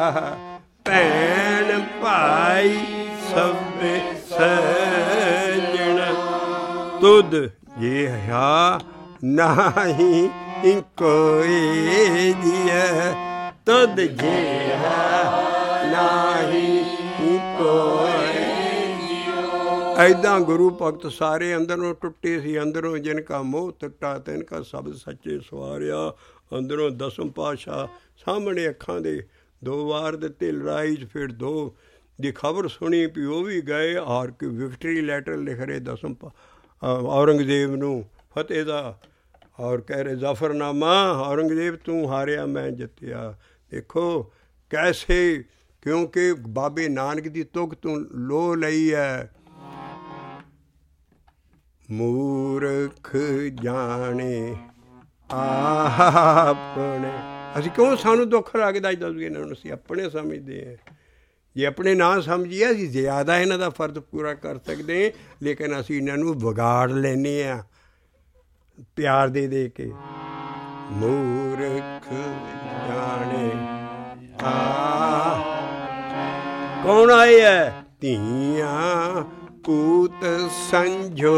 ਭੈਣ ਭਾਈ ਸਭੇ ਸੱਜਣਾ। ਤੁਧ ਜਿਹਾ ਨਾਹੀਂ ਕੋਈ ਜਿਆ, ਤੁਧ ਜਿਹਾ ਨਾਹੀਂ ਕੋਈ। ਐਦਾਂ ਗੁਰੂ ਭਗਤ ਸਾਰੇ ਅੰਦਰੋਂ ਟੁੱਟੇ ਸੀ। ਅੰਦਰੋਂ ਜਿਨ ਕਾ ਮੋਹ ਟੁੱਟਾ ਤਿਨ ਕਾ ਸ਼ਬਦ ਸੱਚੇ ਸਵਾਰਿਆ। ਅੰਦਰੋਂ ਦਸਮ ਪਾਤਸ਼ਾਹ ਸਾਹਮਣੇ ਅੱਖਾਂ ਦੇ ਦੋ ਵਾਰ ਦਿੱਤੇ ਲੜਾਈ 'ਚ। ਫਿਰ ਦੋ ਦੀ ਖਬਰ ਸੁਣੀ ਵੀ ਉਹ ਵੀ ਗਏ, ਹਾਰ ਕੇ ਵਿਕਟਰੀ ਲੈਟਰ ਲਿਖ ਰਹੇ ਦਸਮ ਔਰੰਗਜ਼ੇਬ ਨੂੰ ਫਤਿਹ ਦਾ, ਔਰ ਕਹਿ ਰਹੇ ਜ਼ਫਰਨਾਮਾ ਔਰੰਗਜ਼ੇਬ ਤੂੰ ਹਾਰਿਆ ਮੈਂ ਜਿੱਤਿਆ। ਦੇਖੋ ਕੈਸੇ, ਕਿਉਂਕਿ ਬਾਬੇ ਨਾਨਕ ਦੀ ਤੁਕ ਤੂੰ ਲੋਹ ਲਈ ਹੈ। ਮੂਰਖ ਜਾਣੇ ਆਪਣੇ। ਅਸੀਂ ਕਿਉਂ ਸਾਨੂੰ ਦੁੱਖ ਲੱਗਦਾ ਜਦੋਂ ਇਹਨਾਂ ਨੂੰ ਅਸੀਂ ਆਪਣੇ ਸਮਝਦੇ ਹਾਂ। ਜੇ ਆਪਣੇ ਨਾ ਸਮਝੀਏ ਅਸੀਂ ਜ਼ਿਆਦਾ ਇਹਨਾਂ ਦਾ ਫਰਜ਼ ਪੂਰਾ ਕਰ ਸਕਦੇ, ਲੇਕਿਨ ਅਸੀਂ ਇਹਨਾਂ ਨੂੰ ਵਿਗਾੜ ਲੈਂਦੇ ਹਾਂ ਪਿਆਰ ਦੇ ਦੇ ਕੇ। ਮੂਰਖ ਜਾਣੇ ਆ ਕੌਣ ਆਏ ਹੈ? ਧੀਆਂ ਪੂਤ ਸੰਜੋਗ।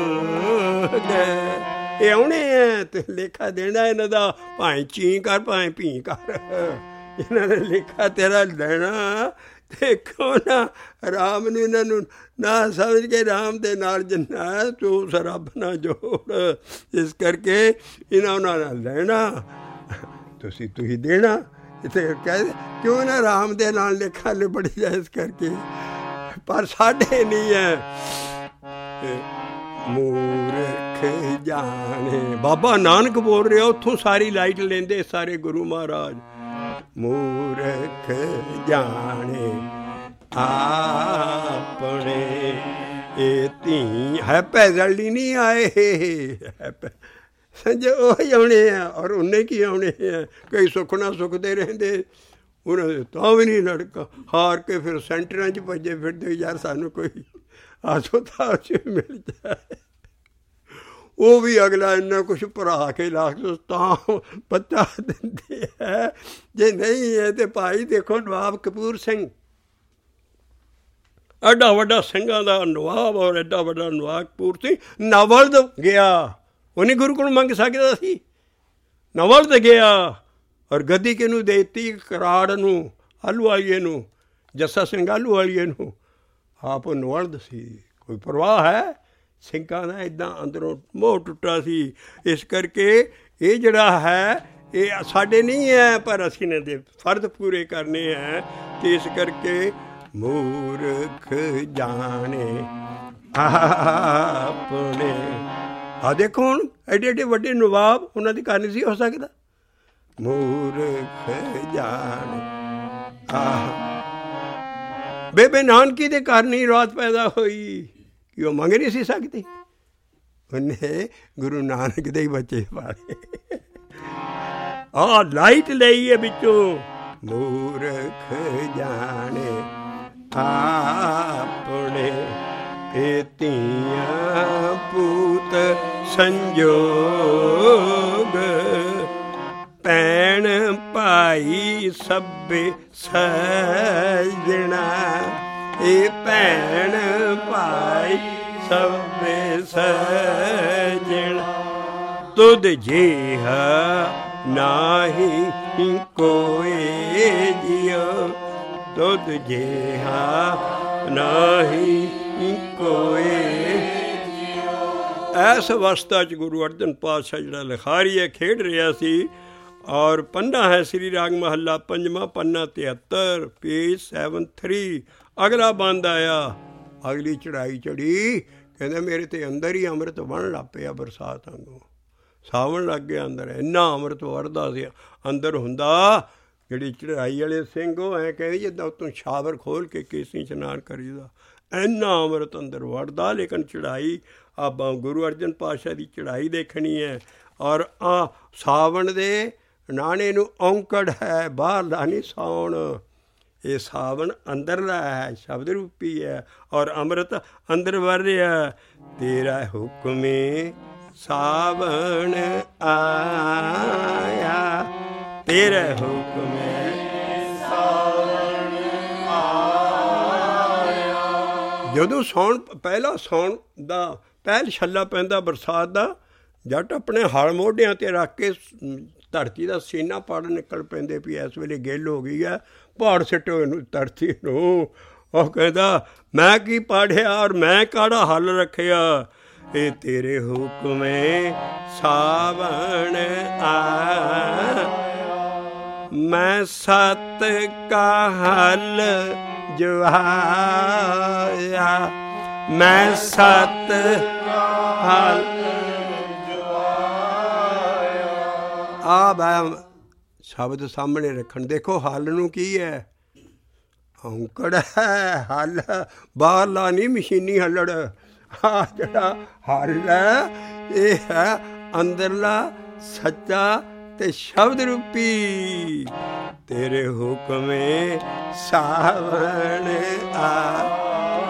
ਇਹ ਆਉਣੇ ਹੈ ਤੇ ਲੇਖਾ ਦੇਣਾ ਇਹਨਾਂ ਦਾ, ਭਾਵੇਂ ਚੀਂ ਕਰ ਭਾਵੇਂ ਭੀਂ ਕਰ, ਇਹਨਾਂ ਨੇ ਲੇਖਾ ਤੇਰਾ ਲੈਣਾ। ਤੇ ਕਿਉਂ ਨਾ ਰਾਮ ਨੂੰ ਇਹਨਾਂ ਨੂੰ ਨਾ ਸਮਝ ਕੇ ਰਾਮ ਦੇ ਨਾਲ ਜੰਨਾ ਤੂੰ ਉਸ ਰੱਬ ਨਾਲ ਜੋੜ। ਇਸ ਕਰਕੇ ਇਹਨਾਂ ਉਹਨਾਂ ਨਾਲ ਲੈਣਾ, ਤੁਸੀਂ ਤੁਸੀਂ ਦੇਣਾ। ਇੱਥੇ ਕਹਿ ਕਿਉਂ ਨਾ ਰਾਮ ਦੇ ਨਾਲ ਲੇਖਾ ਲਿਬੜ ਜਾਏ। ਇਸ ਕਰਕੇ ਪਰ ਸਾਡੇ ਨਹੀਂ ਹੈ। ਮੂਰਖ ਜਾਣੇ ਬਾਬਾ ਨਾਨਕ ਬੋਲ ਰਿਹਾ, ਉੱਥੋਂ ਸਾਰੀ ਲਾਈਟ ਲੈਂਦੇ ਸਾਰੇ ਗੁਰੂ ਮਹਾਰਾਜ। ਮੂਰਖ ਜਾਣੇ ਆਪਣੇ ਇਹ ਧੀ ਹੈ ਪੈਦਲ ਨਹੀਂ ਆਏ ਸੰਜੇ ਉਹ ਹੀ ਆਉਣੇ ਆ, ਔਰ ਉਹਨੇ ਕੀ ਆਉਣੇ ਆ। ਕਈ ਸੁੱਖ ਨਾਲ ਸੁੱਖਦੇ ਰਹਿੰਦੇ, ਉਹਨਾਂ ਦੇ ਤਾਂ ਵੀ ਨਹੀਂ ਲੜਕਾ ਹਾਰ ਕੇ ਫਿਰ ਸੈਂਟਰਾਂ 'ਚ ਭੱਜੇ ਫਿਰਦੇ, ਯਾਰ ਸਾਨੂੰ ਕੋਈ ਹਸਪਤਾਲ 'ਚ ਮਿਲ ਜਾਏ। ਉਹ ਵੀ ਅਗਲਾ ਇੰਨਾ ਕੁਛ ਭਰਾ ਕੇ ਲਾ ਕੇ ਤਾਂ ਬੱਚਾ ਦਿੰਦੇ ਹੈ। ਜੇ ਨਹੀਂ ਹੈ ਤੇ ਭਾਈ ਦੇਖੋ ਨਵਾਬ ਕਪੂਰ ਸਿੰਘ, ਐਡਾ ਵੱਡਾ ਸਿੰਘਾਂ ਦਾ ਨਵਾਬ, ਔਰ ਐਡਾ ਵੱਡਾ ਨਵਾਬ ਕਪੂਰ ਸਿੰਘ ਨਵਲਦ ਗਿਆ। ਉਹ ਨਹੀਂ ਗੁਰੂ ਕੋਲ ਮੰਗ ਸਕਦਾ ਸੀ, ਨਵਲਦ ਗਿਆ। ਔਰ ਗੱਦੀ ਕਿਹਨੂੰ ਦੇ ਦਿੱਤੀ? ਕਰਾੜ ਨੂੰ, ਆਹਲੂਵਾਲੀਏ ਨੂੰ, ਜੱਸਾ ਸਿੰਘ ਆਹਲੂਵਾਲੀਏ ਨੂੰ। ਆਪ ਉਹ ਨਵਲਦ ਸੀ। ਕੋਈ ਪਰਵਾਹ ਹੈ? ਸਿੰਘਾਂ ਦਾ ਇੱਦਾਂ ਅੰਦਰੋਂ ਮੋਹ ਟੁੱਟਾ ਸੀ। ਇਸ ਕਰਕੇ ਇਹ ਜਿਹੜਾ ਹੈ ਇਹ ਸਾਡੇ ਨਹੀਂ ਹੈ, ਪਰ ਅਸੀਂ ਇਹਨਾਂ ਦੇ ਫਰਜ਼ ਪੂਰੇ ਕਰਨੇ ਹੈ। ਅਤੇ ਇਸ ਕਰਕੇ ਮੂਰਖ ਜਾਣੇ ਆਪਣੇ। ਆ ਦੇਖੋ ਹੁਣ ਐਡੇ ਐਡੇ ਵੱਡੇ ਨਵਾਬ, ਉਹਨਾਂ ਦੀ ਘਰ ਨਹੀਂ ਸੀ ਹੋ ਸਕਦਾ। ਮੂਰਖ ਜਾਣੇ ਆਹ ਬੇਬੇ ਨਾਨਕੀ ਦੇ ਘਰ ਨਹੀਂ ਰਾਤ ਪੈਦਾ ਹੋਈ ਕਿ ਉਹ ਮੰਗ ਨਹੀਂ ਸੀ ਸਕਦੀ। ਉਹਨੇ ਗੁਰੂ ਨਾਨਕ ਦੇ ਹੀ ਬੱਚੇ ਪਾਲੇ। ਆਹ ਲਾਈਟ ਲਈ ਹੈ ਵਿੱਚੋਂ। ਮੂਰਖ ਜਾਣੇ ਆਪਣੇ ਇਹ ਧੀਆਂ ਪੂਤ ਸੰਜੋਗ। ਭੈਣ ਭਾਈ ਸਭੇ ਸਜਣਾ, ਇਹ ਭੈਣ ਭਾਈ ਸਭੇ ਸਜਣਾ। ਤੁਧ ਜਿਹਾ ਨਾਹੀਂ ਕੋਏ ਜਿਉ, ਤੁਧ ਜਿਹਾ ਨਾਹੀਂ ਕੋਏ। ਇਸ ਅਵਸਥਾ 'ਚ ਗੁਰੂ ਅਰਜਨ ਪਾਤਸ਼ਾਹ ਜਿਹੜਾ ਲਿਖਾਰੀ ਹੈ ਖੇਡ ਰਿਹਾ ਸੀ। ਔਰ ਪੰਨਾ ਹੈ ਸ੍ਰੀ ਰਾਗ ਮਹੱਲਾ ਪੰਜਵਾਂ, ਪੰਨਾ ਤਿਹੱਤਰ, ਪੇਜ ਸੈਵਨ ਥਰੀ। ਅਗਲਾ ਬੰਦ ਆਇਆ, ਅਗਲੀ ਚੜ੍ਹਾਈ ਚੜ੍ਹੀ। ਕਹਿੰਦਾ ਮੇਰੇ ਤੇ ਅੰਦਰ ਹੀ ਅੰਮ੍ਰਿਤ ਬਣ ਲੱਗ ਪਿਆ ਬਰਸਾਤ ਵਾਂਗੂ। ਸਾਵਣ ਲੱਗ ਗਿਆ ਅੰਦਰ, ਇੰਨਾ ਅੰਮ੍ਰਿਤ ਵਰਦਾ ਸੀ ਅੰਦਰ ਹੁੰਦਾ। ਜਿਹੜੀ ਚੜ੍ਹਾਈ ਵਾਲੇ ਸਿੰਘ ਉਹ ਐਂ ਕਹਿੰਦੇ ਜਿੱਦਾਂ ਉੱਤੋਂ ਛਾਵਰ ਖੋਲ੍ਹ ਕੇ ਕੇਸੀ ਇਸ਼ਨਾਨ ਕਰੀਦਾ, ਇੰਨਾ ਅੰਮ੍ਰਿਤ ਅੰਦਰ ਵੜਦਾ। ਲੇਕਿਨ ਚੜ੍ਹਾਈ ਆਪਾਂ ਗੁਰੂ ਅਰਜਨ ਪਾਤਸ਼ਾਹ ਦੀ ਚੜ੍ਹਾਈ ਦੇਖਣੀ ਹੈ। ਔਰ ਆ ਸਾਵਣ ਦੇ ਨਾਣੇ ਨੂੰ ਔਂਕੜ ਹੈ, ਬਾਹਰਲਾ ਨਹੀਂ ਸਾਉਣ। ਇਹ ਸਾਵਣ ਅੰਦਰਲਾ ਹੈ, ਸ਼ਬਦ ਰੂਪੀ ਹੈ। ਔਰ ਅੰਮ੍ਰਿਤ ਅੰਦਰ ਵਰ ਰਿਹਾ। ਤੇਰਾ ਹੁਕਮੇ ਸਾਵਣ ਆਇਆ, ਤੇਰਾ ਹੁਕਮੇ ਸਾਵਣ ਆਇਆ। ਜਦੋਂ ਸਾਉਣ ਪਹਿਲਾ ਸਾਉਣ ਦਾ ਪਹਿਲ ਛੱਲਾ ਪੈਂਦਾ ਬਰਸਾਤ ਦਾ, ਜੱਟ ਆਪਣੇ ਹਲ ਮੋਢਿਆਂ 'ਤੇ ਰੱਖ ਕੇ ਧਰਤੀ ਦਾ ਸੀਨਾ ਪਾੜ ਨਿਕਲ ਪੈਂਦੇ ਵੀ ਇਸ ਵੇਲੇ ਗਿੱਲ ਹੋ ਗਈ ਹੈ, ਪਾੜ ਸਿੱਟੋ ਇਹਨੂੰ ਧਰਤੀ ਨੂੰ। ਉਹ ਕਹਿੰਦਾ ਮੈਂ ਕੀ ਪਾੜਿਆ ਔਰ ਮੈਂ ਕਾਹੜਾ ਹੱਲ ਰੱਖਿਆ। ਇਹ ਤੇਰੇ ਹੁਕਮੇ ਸਾਵਣ ਆ, ਮੈਂ ਸਤ ਕਾ ਹੱਲ ਜਵਾਇਆ, ਮੈਂ ਸਤ ਹੱਲ ਆ ਬੈ ਸ਼ਬਦ ਸਾਹਮਣੇ ਰੱਖਣ। ਦੇਖੋ ਹੱਲ ਨੂੰ ਕੀ ਹੈ? ਔਂਕੜ ਹੈ ਹੱਲ, ਬਾਹਰਲਾ ਨਹੀਂ ਮਸ਼ੀਨੀ ਹੱਲੜ। ਆ ਜਿਹੜਾ ਹਲ ਹੈ ਇਹ ਹੈ ਅੰਦਰਲਾ ਸੱਚਾ ਤੇ ਸ਼ਬਦ ਰੂਪੀ। ਤੇਰੇ ਹੁਕਮੇ ਸਾਵਣ ਆਇਆ,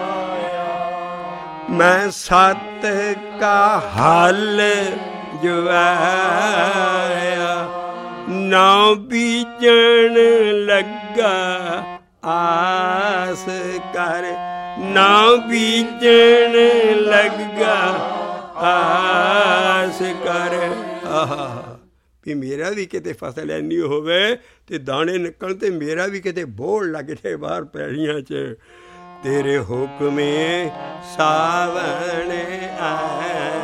ਮੈਂ ਸਤ ਕਾ ਹਲ ਜੋ ਆਇਆ, ਨਾ ਬੀਜਣ ਲੱਗਾ ਆਸ ਕਰ, ਨਾ ਬੀਜਣ ਲੱਗਾ ਆਸ ਕਰ। ਆਹ ਵੀ ਮੇਰਾ ਵੀ ਕਿਤੇ ਫਸਲ ਐਨੀ ਹੋਵੇ ਤੇ ਦਾਣੇ ਨਿਕਲਣ ਤੇ ਮੇਰਾ ਵੀ ਕਿਤੇ ਬੋੜ ਲੱਗ ਜਾਏ ਬਾਹਰ ਪੈੜੀਆਂ 'ਚ। ਤੇਰੇ ਹੁਕਮੇ ਸਾਵਣ ਆਇਆ,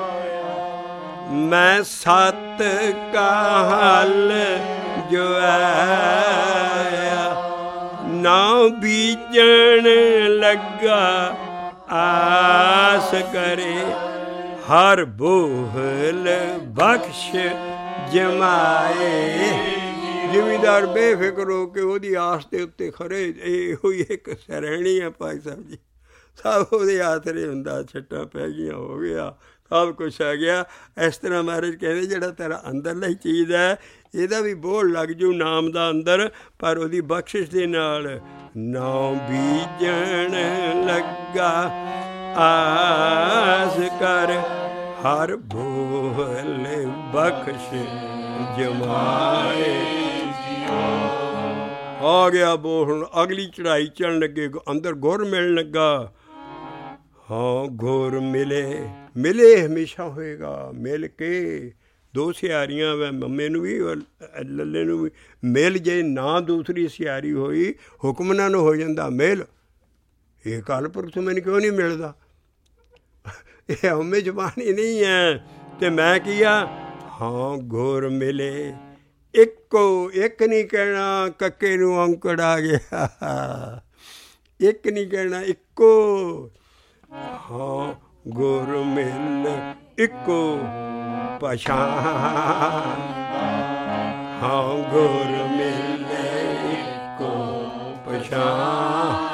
ਮੈਂ ਸਤ ਕਾ ਹਲ ਜੋ ਆਇਆ, ਨਾ ਬੀਜਣ ਲੱਗਾ ਆਸ ਕਰੇ, ਹਰ ਬੋਹਲ ਬਖਸ਼ ਜਮਾਏ। ਜ਼ਿਮੀਦਾਰ ਬੇਫਿਕਰ ਹੋ ਕੇ ਉਹਦੀ ਆਸ ਦੇ ਉੱਤੇ ਖੜੇ, ਇਹੋ ਹੀ ਇੱਕ ਸਰੈਣੀ ਆ ਭਾਈ ਸਾਹਿਬ ਜੀ, ਸਭ ਉਹਦੇ ਆਸਰੇ ਹੁੰਦਾ। ਛੱਟਾਂ ਪੈ ਗਈਆਂ, ਹੋ ਗਿਆ, ਸਭ ਕੁਛ ਆ ਗਿਆ। ਇਸ ਤਰ੍ਹਾਂ ਮਹਾਰਾਜ ਕਹਿੰਦੇ ਜਿਹੜਾ ਤੇਰਾ ਅੰਦਰਲਾ ਹੀ ਚੀਜ਼ ਹੈ ਇਹਦਾ ਵੀ ਬੋਝ ਲੱਗ ਜੂ ਨਾਮ ਦਾ ਅੰਦਰ, ਪਰ ਉਹਦੀ ਬਖਸ਼ਿਸ਼ ਦੇ ਨਾਲ। ਨਾ ਬੀਜਣ ਲੱਗਾ ਆਸ ਕਰ, ਹਰ ਬੋਲ ਬਖਸ਼ ਜਮਾਏ। ਆ ਗਿਆ ਬੋਲ, ਹੁਣ ਅਗਲੀ ਚੜ੍ਹਾਈ ਚੜ੍ਹਨ ਲੱਗੇ, ਅੰਦਰ ਗੁਰ ਮਿਲਣ ਲੱਗਾ। ਹਾਂ ਗੁਰ ਮਿਲੇ, ਮਿਲੇ ਹਮੇਸ਼ਾ ਹੋਏਗਾ। ਮਿਲ ਕੇ ਦੋ ਸਿਆਰੀਆਂ ਵੈ, ਮੰਮੇ ਨੂੰ ਵੀ ਔਰ ਲੱਲੇ ਨੂੰ ਵੀ ਮਿਲ ਜੇ ਨਾ ਦੂਸਰੀ ਸਿਆਰੀ ਹੋਈ ਹੁਕਮਨਾਂ ਨੂੰ ਹੋ ਜਾਂਦਾ ਮਿਲ। ਇਹ ਕਾਲ ਪੁਰਖ ਮੈਨੂੰ ਕਿਉਂ ਨਹੀਂ ਮਿਲਦਾ? ਇਹ ਹਉਮੈ ਜ਼ਬਾਨੀ ਨਹੀਂ ਹੈ। ਅਤੇ ਮੈਂ ਕੀ ਆ, ਹਾਂ ਗੁਰ ਮਿਲੇ ਇੱਕੋ, ਇੱਕ ਨਹੀਂ ਕਹਿਣਾ ਕੱਕੇ ਨੂੰ ਔਂਕੜ ਆ ਗਿਆ, ਇੱਕ ਨਹੀਂ ਕਹਿਣਾ ਇੱਕੋ। ਹਾਂ ਗੁਰ ਮਿਲ ਇੱਕੋ ਪਛਾਣ, ਹਾਂ ਗੁਰ ਮਿਲ ਇੱਕੋ ਪਛਾਣ।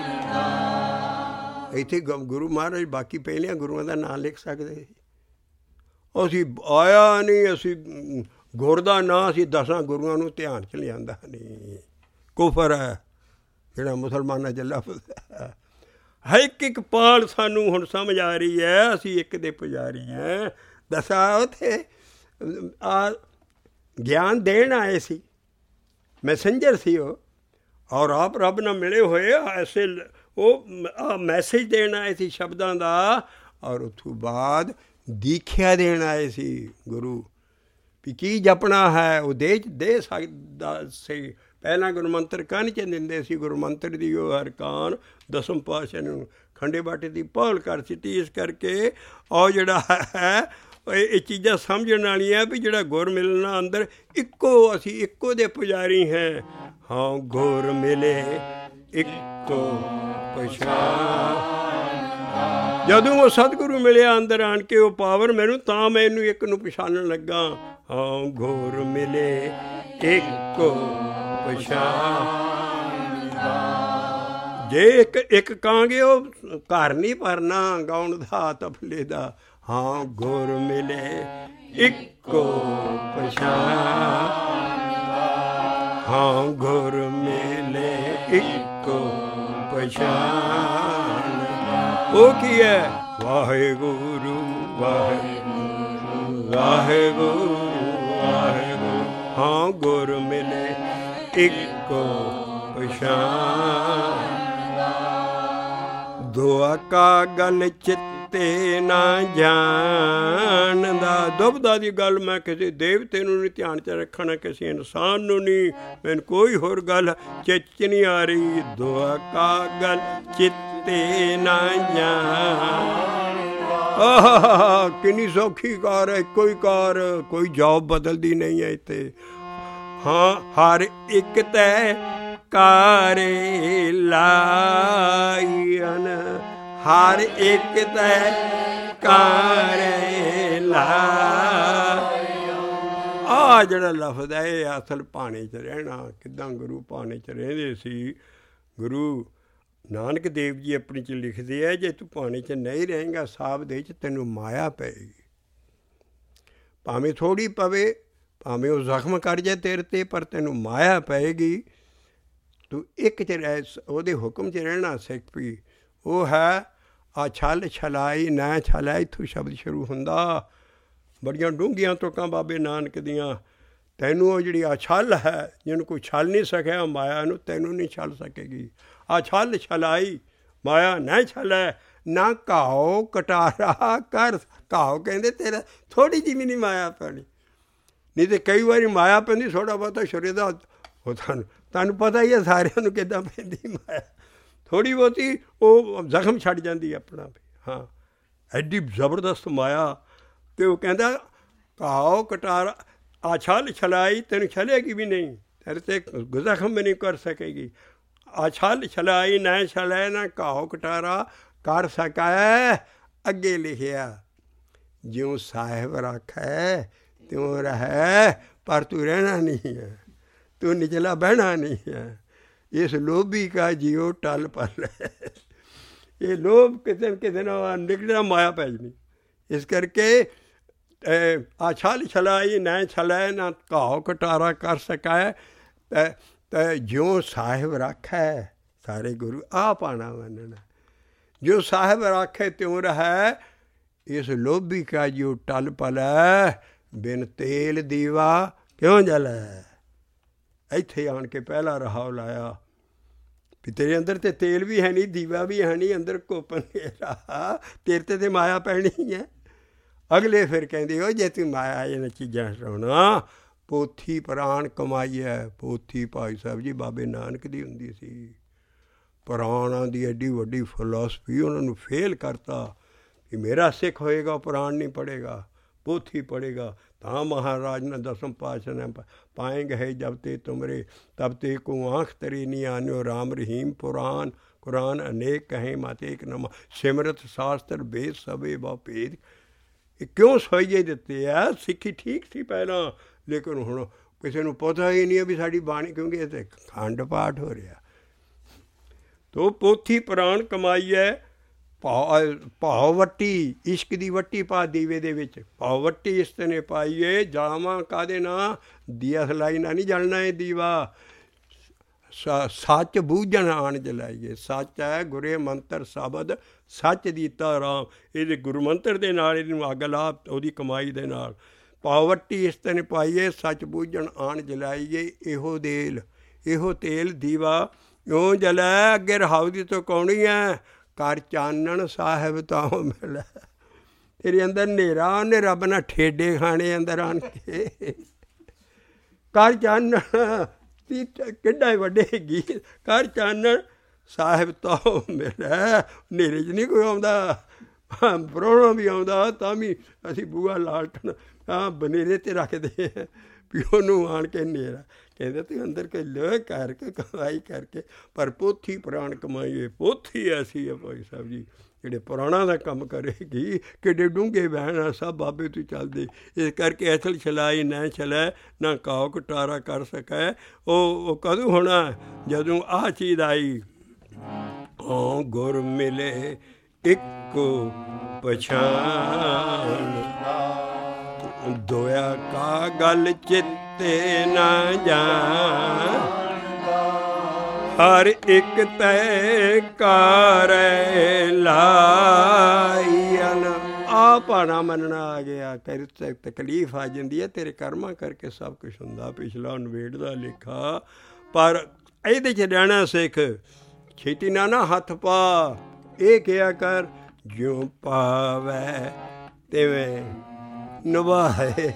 ਇੱਥੇ ਗੁਰੂ ਮਹਾਰਾਜ ਬਾਕੀ ਪਹਿਲਿਆਂ ਗੁਰੂਆਂ ਦਾ ਨਾਂ ਲਿਖ ਸਕਦੇ ਸੀ। ਅਸੀਂ ਆਇਆ ਨਹੀਂ, ਅਸੀਂ ਗੁਰ ਦਾ ਨਾਂ ਅਸੀਂ ਦਸਾਂ ਗੁਰੂਆਂ ਨੂੰ ਧਿਆਨ 'ਚ ਲਿਆਂਦਾ ਨਹੀਂ। ਕੁਫਰ ਹੈ ਜਿਹੜਾ ਮੁਸਲਮਾਨਾਂ 'ਚ ਲਫ਼ਜ਼ ਹੈ। ਹਰ ਇੱਕ ਇੱਕ ਪਾਲ ਸਾਨੂੰ ਹੁਣ ਸਮਝ ਆ ਰਹੀ ਹੈ, ਅਸੀਂ ਇੱਕ ਦੇ ਪੁਜਾਰੀ ਹਾਂ। ਦਸਾਂ ਉੱਥੇ ਆ ਗਿਆਨ ਦੇਣ ਆਏ ਸੀ, ਮੈਸੇਂਜਰ ਸੀ ਉਹ, ਔਰ ਆਪ ਰੱਬ ਨਾਲ ਮਿਲੇ ਹੋਏ ਐਸੇ ਉਹ ਮੈਸੇਜ ਦੇਣ ਆਏ ਸੀ ਸ਼ਬਦਾਂ ਦਾ। ਔਰ ਉੱਥੋਂ ਬਾਅਦ ਦੀਖਿਆ ਦੇਣ ਆਏ ਸੀ ਗੁਰੂ, ਵੀ ਕੀ ਜਪਣਾ ਹੈ ਉਹ ਦੇ ਦੇ ਸਕਦਾ ਸੀ। ਪਹਿਲਾਂ ਗੁਰਮੰਤਰ ਕੰਨ 'ਚ ਦਿੰਦੇ ਸੀ, ਗੁਰਮੰਤਰ ਦੀ ਉਹ ਹਰਕਾਨ ਦਸਮ ਪਾਤਸ਼ਾਹ ਨੂੰ ਖੰਡੇ ਬਾਟੇ ਦੀ ਪਹੁਲ ਕਰ ਦਿੱਤੀ। ਇਸ ਕਰਕੇ ਉਹ ਜਿਹੜਾ ਹੈ ਇਹ ਚੀਜ਼ਾਂ ਸਮਝਣ ਵਾਲੀਆਂ ਵੀ ਜਿਹੜਾ ਗੁਰ ਮਿਲਣਾ ਅੰਦਰ ਇੱਕੋ, ਅਸੀਂ ਇੱਕੋ ਦੇ ਪੁਜਾਰੀ ਹੈ। ਹਾਂ ਗੁਰ ਮਿਲੇ ਇੱਕੋ ਪਛਾਣ। ਜਦੋਂ ਉਹ ਸਤਿਗੁਰੂ ਮਿਲਿਆ ਅੰਦਰ ਆਣ ਕੇ ਉਹ ਪਾਵਰ ਮੈਨੂੰ, ਤਾਂ ਮੈਨੂੰ ਇੱਕ ਨੂੰ ਪਛਾਣਨ ਲੱਗਾ। ਹਾਂ ਗੁਰ ਮਿਲੇ ਇੱਕੋ ਪਛਾਣ। ਜੇ ਇੱਕ ਇੱਕ ਕਹਾਂਗੇ ਉਹ ਘਰ ਨਹੀਂ ਭਰਨਾ ਗਾਉਣ ਦਾ ਤਬਲੇ ਦਾ। ਹਾਂ ਗੁਰ ਮਿਲੇ ਇੱਕੋ ਪਛਾਣ, ਹਾਂ ਗੁਰ ਮਿਲੇ ਇੱਕੋ ਪਛਾਣ। ਉਹ ਕੀ ਹੈ? ਵਾਹਿਗੁਰੂ ਵਾਹਿਗੁਰੂ ਵਾਹਿਗੁਰੂ ਵਾਹਿਗੁਰੂ। ਹਾਂ ਗੁਰ ਮਿਲੇ ਇੱਕੋ ਪਛਾਣ। ਦੁਆ ਕਾ ਗਲ ਚਿੱਤੇ ਨਾ ਜਾਣਦਾ। ਦੁਬਦਾ ਦੀ ਗੱਲ ਮੈਂ ਕਿਸੇ ਦੇਵਤੇ ਨੂੰ ਨਹੀਂ ਧਿਆਨ 'ਚ ਰੱਖਣਾ, ਕਿਸੇ ਇਨਸਾਨ ਨੂੰ ਨਹੀਂ, ਮੈਨੂੰ ਕੋਈ ਹੋਰ ਗੱਲ ਚਿੱਤ 'ਚ ਨਹੀਂ ਆ ਰਹੀ। ਦੁਆ ਕਾ ਗਲ ਚਿੱਤੇ ਨਾ ਜਾਣ। ਆਹ ਕਿੰਨੀ ਸੌਖੀ ਕਾਰ ਹੈ, ਇੱਕੋ ਹੀ ਕਾਰ, ਕੋਈ ਜੌਬ ਬਦਲਦੀ ਨਹੀਂ ਹੈ ਇੱਥੇ। ਹਾਂ ਹਰ ਇੱਕ ਤੈ ਕਾਰੇ ਲਾਈਨ, ਹਰ ਇੱਕ ਤੈ ਕਾਰੇ ਲਾਈਨ। ਆਹ ਜਿਹੜਾ ਲਫ਼ਜ਼ ਹੈ ਇਹ ਅਸਲ ਭਾਣੇ 'ਚ ਰਹਿਣਾ। ਕਿੱਦਾਂ ਗੁਰੂ ਭਾਣੇ 'ਚ ਰਹਿੰਦੇ ਸੀ। ਗੁਰੂ ਨਾਨਕ ਦੇਵ ਜੀ ਆਪਣੀ 'ਚ ਲਿਖਦੇ ਹੈ, ਜੇ ਤੂੰ ਪਾਣੀ 'ਚ ਨਹੀਂ ਰਹੇਂਗਾ ਸਾਬ ਦੇ 'ਚ ਤੈਨੂੰ ਮਾਇਆ ਪਏਗੀ। ਭਾਵੇਂ ਥੋੜ੍ਹੀ ਪਵੇ, ਭਾਵੇਂ ਉਹ ਜ਼ਖਮ ਕਰ ਜਾਏ ਤੇਰੇ 'ਤੇ, ਪਰ ਤੈਨੂੰ ਮਾਇਆ ਪਏਗੀ। ਤੂੰ ਇੱਕ 'ਚ ਰਹਿ, ਉਹਦੇ ਹੁਕਮ 'ਚ ਰਹਿਣਾ ਸਿੱਖ ਪਈ। ਉਹ ਹੈ ਆ ਛਲ ਛਲਾਈ ਨਾ ਛਲਾਈ, ਇੱਥੋਂ ਸ਼ਬਦ ਸ਼ੁਰੂ ਹੁੰਦਾ। ਬੜੀਆਂ ਡੂੰਘੀਆਂ ਤੁਕਾਂ ਬਾਬੇ ਨਾਨਕ ਦੀਆਂ। ਤੈਨੂੰ ਉਹ ਜਿਹੜੀ ਆ ਛਲ ਹੈ, ਜਿਹਨੂੰ ਕੋਈ ਛਲ ਨਹੀਂ ਸਕਿਆ ਮਾਇਆ ਨੂੰ, ਤੈਨੂੰ ਨਹੀਂ ਛਲ ਸਕੇਗੀ। ਆ ਛਲ ਛਲਾਈ ਮਾਇਆ ਨਾ ਛਲੈ, ਨਾ ਘਾਓ ਕਟਾਰਾ ਕਰ। ਘਾਓ ਕਹਿੰਦੇ ਤੇਰਾ ਥੋੜ੍ਹੀ ਜਿਹੀ ਵੀ ਨਹੀਂ ਮਾਇਆ ਪੈਣੀ। ਨਹੀਂ ਤਾਂ ਕਈ ਵਾਰੀ ਮਾਇਆ ਪੈਂਦੀ ਥੋੜ੍ਹਾ ਬਹੁਤਾ ਸ਼ੁਰੇ ਦਾ, ਉਹ ਤੁਹਾਨੂੰ ਤੁਹਾਨੂੰ ਪਤਾ ਹੀ ਹੈ ਸਾਰਿਆਂ ਨੂੰ ਕਿੱਦਾਂ ਪੈਂਦੀ ਮਾਇਆ। ਥੋੜ੍ਹੀ ਬਹੁਤੀ ਉਹ ਜ਼ਖਮ ਛੱਡ ਜਾਂਦੀ ਆਪਣਾ। ਹਾਂ, ਐਡੀ ਜ਼ਬਰਦਸਤ ਮਾਇਆ। ਅਤੇ ਉਹ ਕਹਿੰਦਾ ਘਾਓ ਕਟਾਰਾ ਆ ਛਲ ਛਲਾਈ, ਤੈਨੂੰ ਛਲੇਗੀ ਵੀ ਨਹੀਂ, ਤੇਰੇ 'ਤੇ ਜ਼ਖਮ ਵੀ ਨਹੀਂ ਕਰ ਸਕੇਗੀ। ਆ ਛਲ ਛਲਾਈ ਨਾ ਛਲੈ, ਨਾ ਘਾਓ ਕਟਾਰਾ ਕਰ ਸਕੈ। ਅੱਗੇ ਲਿਖਿਆ ਜਿਉਂ ਸਾਹਿਬ ਰਾਖੈ ਤਿਉਂ ਰਹਿ, ਪਰ ਤੂੰ ਰਹਿਣਾ ਨਹੀਂ ਹੈ, ਤੂੰ ਨਿਚਲਾ ਬਹਿਣਾ ਨਹੀਂ ਹੈ। ਇਸ ਲੋਭੀ ਕਾ ਜੀਓ ਟਲ ਪਲ ਹੈ। ਇਹ ਲੋਭ ਕਿਤੇ ਨਾ ਕਿਤੇ ਨਾ ਨਿਕਲਣਾ ਮਾਇਆ ਪੈ ਜਾਣੀ। ਇਸ ਕਰਕੇ ਆ ਛਲ ਛਲਾਈ ਨਾ ਛਲੈ, ਨਾ ਘਾਓ ਕਟਾਰਾ ਕਰ ਸਕੈ। ਅਤੇ ਜਿਉਂ ਸਾਹਿਬ ਰਾਖੈ, ਸਾਰੇ ਗੁਰੂ ਆ ਪਾਣਾ ਮੰਨਣਾ। ਜੋ ਸਾਹਿਬ ਰਾਖੇ ਤਿਉਂ ਰਹਿ, ਇਸ ਲੋਭੀ ਕਾ ਜਿਉ ਟਲ ਪਲੈ, ਬਿਨ ਤੇਲ ਦੀਵਾ ਕਿਉਂ ਜਲੈ। ਇੱਥੇ ਆਣ ਕੇ ਪਹਿਲਾ ਰਹਾਉ ਲਾਇਆ ਵੀ ਤੇਰੇ ਅੰਦਰ ਤਾਂ ਤੇਲ ਵੀ ਹੈ ਨਹੀਂ, ਦੀਵਾ ਵੀ ਹੈ ਨਹੀਂ, ਅੰਦਰ ਘੁੱਪ ਹਨੇਰਾ, ਤੇਰੇ 'ਤੇ ਤਾਂ ਮਾਇਆ ਪੈਣੀ ਹੈ। ਅਗਲੇ ਫਿਰ ਕਹਿੰਦੇ ਹੋ ਜੇ ਤੂੰ ਮਾਇਆ ਇਹਨਾਂ ਚੀਜ਼ਾਂ ਹਟਾਉਣਾ, ਪੋਥੀ ਪ੍ਰਾਣ ਕਮਾਈ ਹੈ। ਪੋਥੀ ਭਾਈ ਸਾਹਿਬ ਜੀ ਬਾਬੇ ਨਾਨਕ ਦੀ ਹੁੰਦੀ ਸੀ। ਪੁਰਾਣਾਂ ਦੀ ਐਡੀ ਵੱਡੀ ਫਿਲਾਸਫੀ ਉਹਨਾਂ ਨੂੰ ਫੇਲ ਕਰਤਾ ਕਿ ਮੇਰਾ ਸਿੱਖ ਹੋਏਗਾ ਪੁਰਾਣ ਨਹੀਂ ਪੜ੍ਹੇਗਾ, ਪੋਥੀ ਪੜ੍ਹੇਗਾ। ਤਾਂ ਮਹਾਰਾਜ ਨੇ ਦਸਮ ਪਾਤਸ਼ਾਹ ਨੇ ਪਾਏਂਗੇ ਹੈ ਜਬ ਤੇ ਤੁਮਰੇ ਤਬ ਤੇ ਕੋ ਆਂਖ ਤਰੀ ਨਹੀਂ ਆਨਿਓ, ਰਾਮ ਰਹੀਮ ਪੁਰਾਨ ਕੁਰਾਨ ਅਨੇਕ ਕਹੇ ਮਾਤੇ ਇੱਕ ਨਮਾ, ਸਿਮਰਤ ਸ਼ਾਸਤਰ ਵੇਦ ਸਭੇ ਬਾ ਭੇਦ। ਇਹ ਕਿਉਂ ਸੋਈਏ ਦਿੱਤੇ ਆ? ਸਿੱਖੀ ਠੀਕ ਸੀ ਪਹਿਲਾਂ, ਲੇਕਿਨ ਹੁਣ ਕਿਸੇ ਨੂੰ ਪਤਾ ਹੀ ਨਹੀਂ ਹੈ ਵੀ ਸਾਡੀ ਬਾਣੀ, ਕਿਉਂਕਿ ਇਹ ਤਾਂ ਖੰਡ ਪਾਠ ਹੋ ਰਿਹਾ। ਤੋ ਪੋਥੀ ਪ੍ਰਾਣ ਕਮਾਈ ਹੈ। ਭਾਵ ਭਾਵ ਵੱਟੀ, ਇਸ਼ਕ ਦੀ ਵੱਟੀ ਪਾ ਦੀਵੇ ਦੇ ਵਿੱਚ, ਭਾਵ ਵੱਟੀ ਇਸ ਨੇ ਪਾਈਏ। ਜਾਵਾਂ ਕਾਹਦੇ ਨਾਲ? ਦੀਆ ਸਲਾਈ ਨਾਲ ਨਹੀਂ ਜਲਣਾ ਇਹ ਦੀਵਾ। ਸ ਸੱਚ ਬੂਝਣ ਆਣ ਜਲਾਈਏ। ਸੱਚ ਹੈ ਗੁਰੇ ਮੰਤਰ ਸ਼ਬਦ, ਸੱਚ ਦਿੱਤਾ ਰਾਮ। ਇਹਦੇ ਗੁਰੂ ਮੰਤਰ ਦੇ ਨਾਲ ਇਹਨੂੰ ਅੱਗ ਲਾ, ਉਹਦੀ ਕਮਾਈ ਦੇ ਨਾਲ। ਭਾਵ ਵੱਟੀ ਇਸ ਨੇ ਪਾਈਏ, ਸੱਚ ਬੂਝਣ ਆਣ ਜਲਾਈਏ। ਇਹੋ ਦੇਲ ਇਹੋ ਤੇਲ ਦੀਵਾ ਇਉਂ ਜਲੈ, ਅੱਗੇ ਰਹਾਉ ਦੀ ਤੋਂ ਕੌਣੀ ਹੈ। ਕਰ ਚਾਨਣ ਸਾਹਿਬ ਤਾਂ ਮਿਲੈ। ਤੇਰੇ ਅੰਦਰ ਹਨੇਰਾ, ਉਹਨੇ ਰੱਬ ਨਾਲ ਠੇਡੇ ਖਾਣੇ ਅੰਦਰ ਆਣ ਕੇ। ਕਰ ਚਾਨਣ ਕਿੱਡਾ ਵੱਡੇ ਗੀਤ। ਕਰ ਚਾਨਣ ਸਾਹਿਬ ਤਾਂ ਮਿਲੈ। ਹਨੇਰੇ 'ਚ ਨਹੀਂ ਕੋਈ ਆਉਂਦਾ, ਪ੍ਰਾਹੁਣਾ ਵੀ ਆਉਂਦਾ ਤਾਂ ਵੀ ਅਸੀਂ ਬੂਹਾ ਲਾਲਟਣ ਹਾਂ ਬਨੇਰੇ 'ਤੇ ਰੱਖਦੇ ਹਾਂ ਵੀ ਉਹਨੂੰ ਆਣ ਕੇ ਹਨੇਰਾ। ਕਹਿੰਦੇ ਤੂੰ ਅੰਦਰ ਕੋਈ ਲੋਹ ਕਰਕੇ ਕਮਾਈ ਕਰਕੇ, ਪਰ ਪੋਥੀ ਪ੍ਰਾਣ ਕਮਾਈਏ। ਪੋਥੀ ਐਸੀ ਹੈ ਭਾਈ ਸਾਹਿਬ ਜੀ ਜਿਹੜੇ ਪੁਰਾਣਾ ਦਾ ਕੰਮ ਕਰੇਗੀ। ਕਿੱਡੇ ਡੂੰਘੇ ਵਹਿਣ ਆ ਸਭ ਬਾਬੇ ਤੋਂ ਚੱਲਦੇ। ਇਸ ਕਰਕੇ ਅਸਲ ਛਲਾਈ ਨਾ ਛਲੈ, ਨਾ ਘਾਓ ਕਟਾਰਾ ਕਰ ਸਕੈ। ਉਹ ਉਹ ਕਦੋਂ ਹੋਣਾ? ਜਦੋਂ ਆਹ ਚੀਜ਼ ਆਈ। ਓ ਗੁਰ ਮਿਲੇ ਇੱਕੋ ਪਛਾਣ, ਦੋਇਆ ਕਾ ਗੱਲ ਚਿੱਤੇ ਨਾ ਜਾਣ, ਹਰ ਇੱਕ ਤੈ ਕਾਰੈ ਲਾਈਨ। ਆ ਭਾਣਾ ਮੰਨਣਾ ਆ ਗਿਆ। ਤੇਰੇ ਤੇ ਤਕਲੀਫ ਆ ਜਾਂਦੀ ਹੈ, ਤੇਰੇ ਕਰਮਾਂ ਕਰਕੇ ਸਭ ਕੁਛ ਹੁੰਦਾ। ਪਿਛਲਾ ਨਵੇੜਦਾ ਲੇਖਾ, ਪਰ ਇਹਦੇ 'ਚ ਰਹਿਣਾ ਸਿੱਖ। ਛੇਤੀ ਨਾ ਨਾ ਹੱਥ ਪਾ। ਇਹ ਕਿਹਾ ਕਰ ਜਿਉਂ ਪਾਵੈ ਤਿਵੇਂ ਨਿਭਾਏ।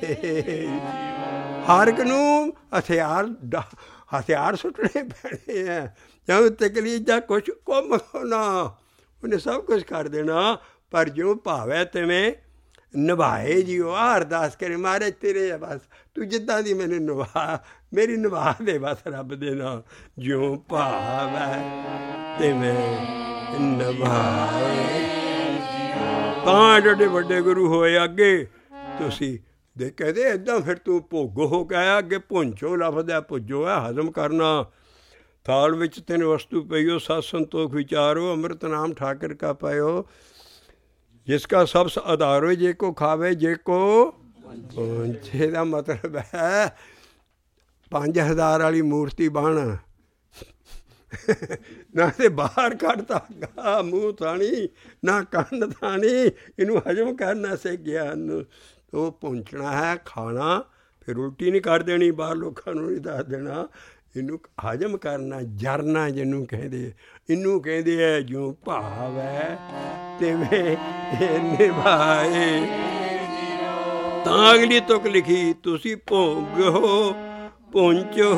ਹਰ ਇੱਕ ਨੂੰ ਹਥਿਆਰ ਹਥਿਆਰ ਸੁੱਟਣੇ ਪੈਣੇ ਆ। ਜਾਂ ਤਕਲੀਫ ਜਾਂ ਕੁਛ ਕੁੰਮ ਹੋਣਾ, ਉਹਨੇ ਸਭ ਕੁਛ ਕਰ ਦੇਣਾ। ਪਰ ਜਿਉਂ ਭਾਵੈ ਤਿਵੇਂ ਨਿਭਾਏ। ਜੀ ਉਹ ਆ ਅਰਦਾਸ ਕਰੇ, ਮਹਾਰਾਜ ਤੇਰੇ ਆ ਬਸ, ਤੂੰ ਜਿੱਦਾਂ ਦੀ ਮੈਨੂੰ ਨਿਭਾ, ਮੇਰੀ ਨਿਭਾ ਦੇ ਬਸ ਰੱਬ ਦੇ ਨਾਲ। ਜਿਉਂ ਭਾਵੈ ਤਿਵੇਂ ਨਿਭਾਏ। ਤਾਂ ਜਿਹੜੇ ਵੱਡੇ ਗੁਰੂ ਹੋਏ ਅੱਗੇ ਤੁਸੀਂ ਦੇ ਕਹਿੰਦੇ ਇੱਦਾਂ ਫਿਰ ਤੂੰ ਭੋਗੋ ਹੋ ਕੇ ਆਇਆ। ਅੱਗੇ ਭੁੰਚੋ ਲਫਜ਼ ਹੈ, ਭੁੱਜੋ ਹੈ ਹਜ਼ਮ ਕਰਨਾ। थाल विच तिन वस्तु पइयो, सत संतोख विचारो, अमृत नाम ठाकर का पायो, जिसका सब आधारो जे को खावे जे को पहुंचे। दा मतलब है पंज हज़ार वाली मूर्ति बन ना ते बाहर कढ़ता गा मूँह थानी ना कंन थानी, इनू हजम करना से ज्ञान तो पहुँचना है, खाना फिर उल्टी नहीं कर देनी, बाहर लोगों नूं नहीं दस देना, इनू हजम करना, जरना जिनू कहते, इनू कहते है जो भाव है तिवें निभाए। तां अगली तुक लिखी, तुसी भोग हो पहुँचो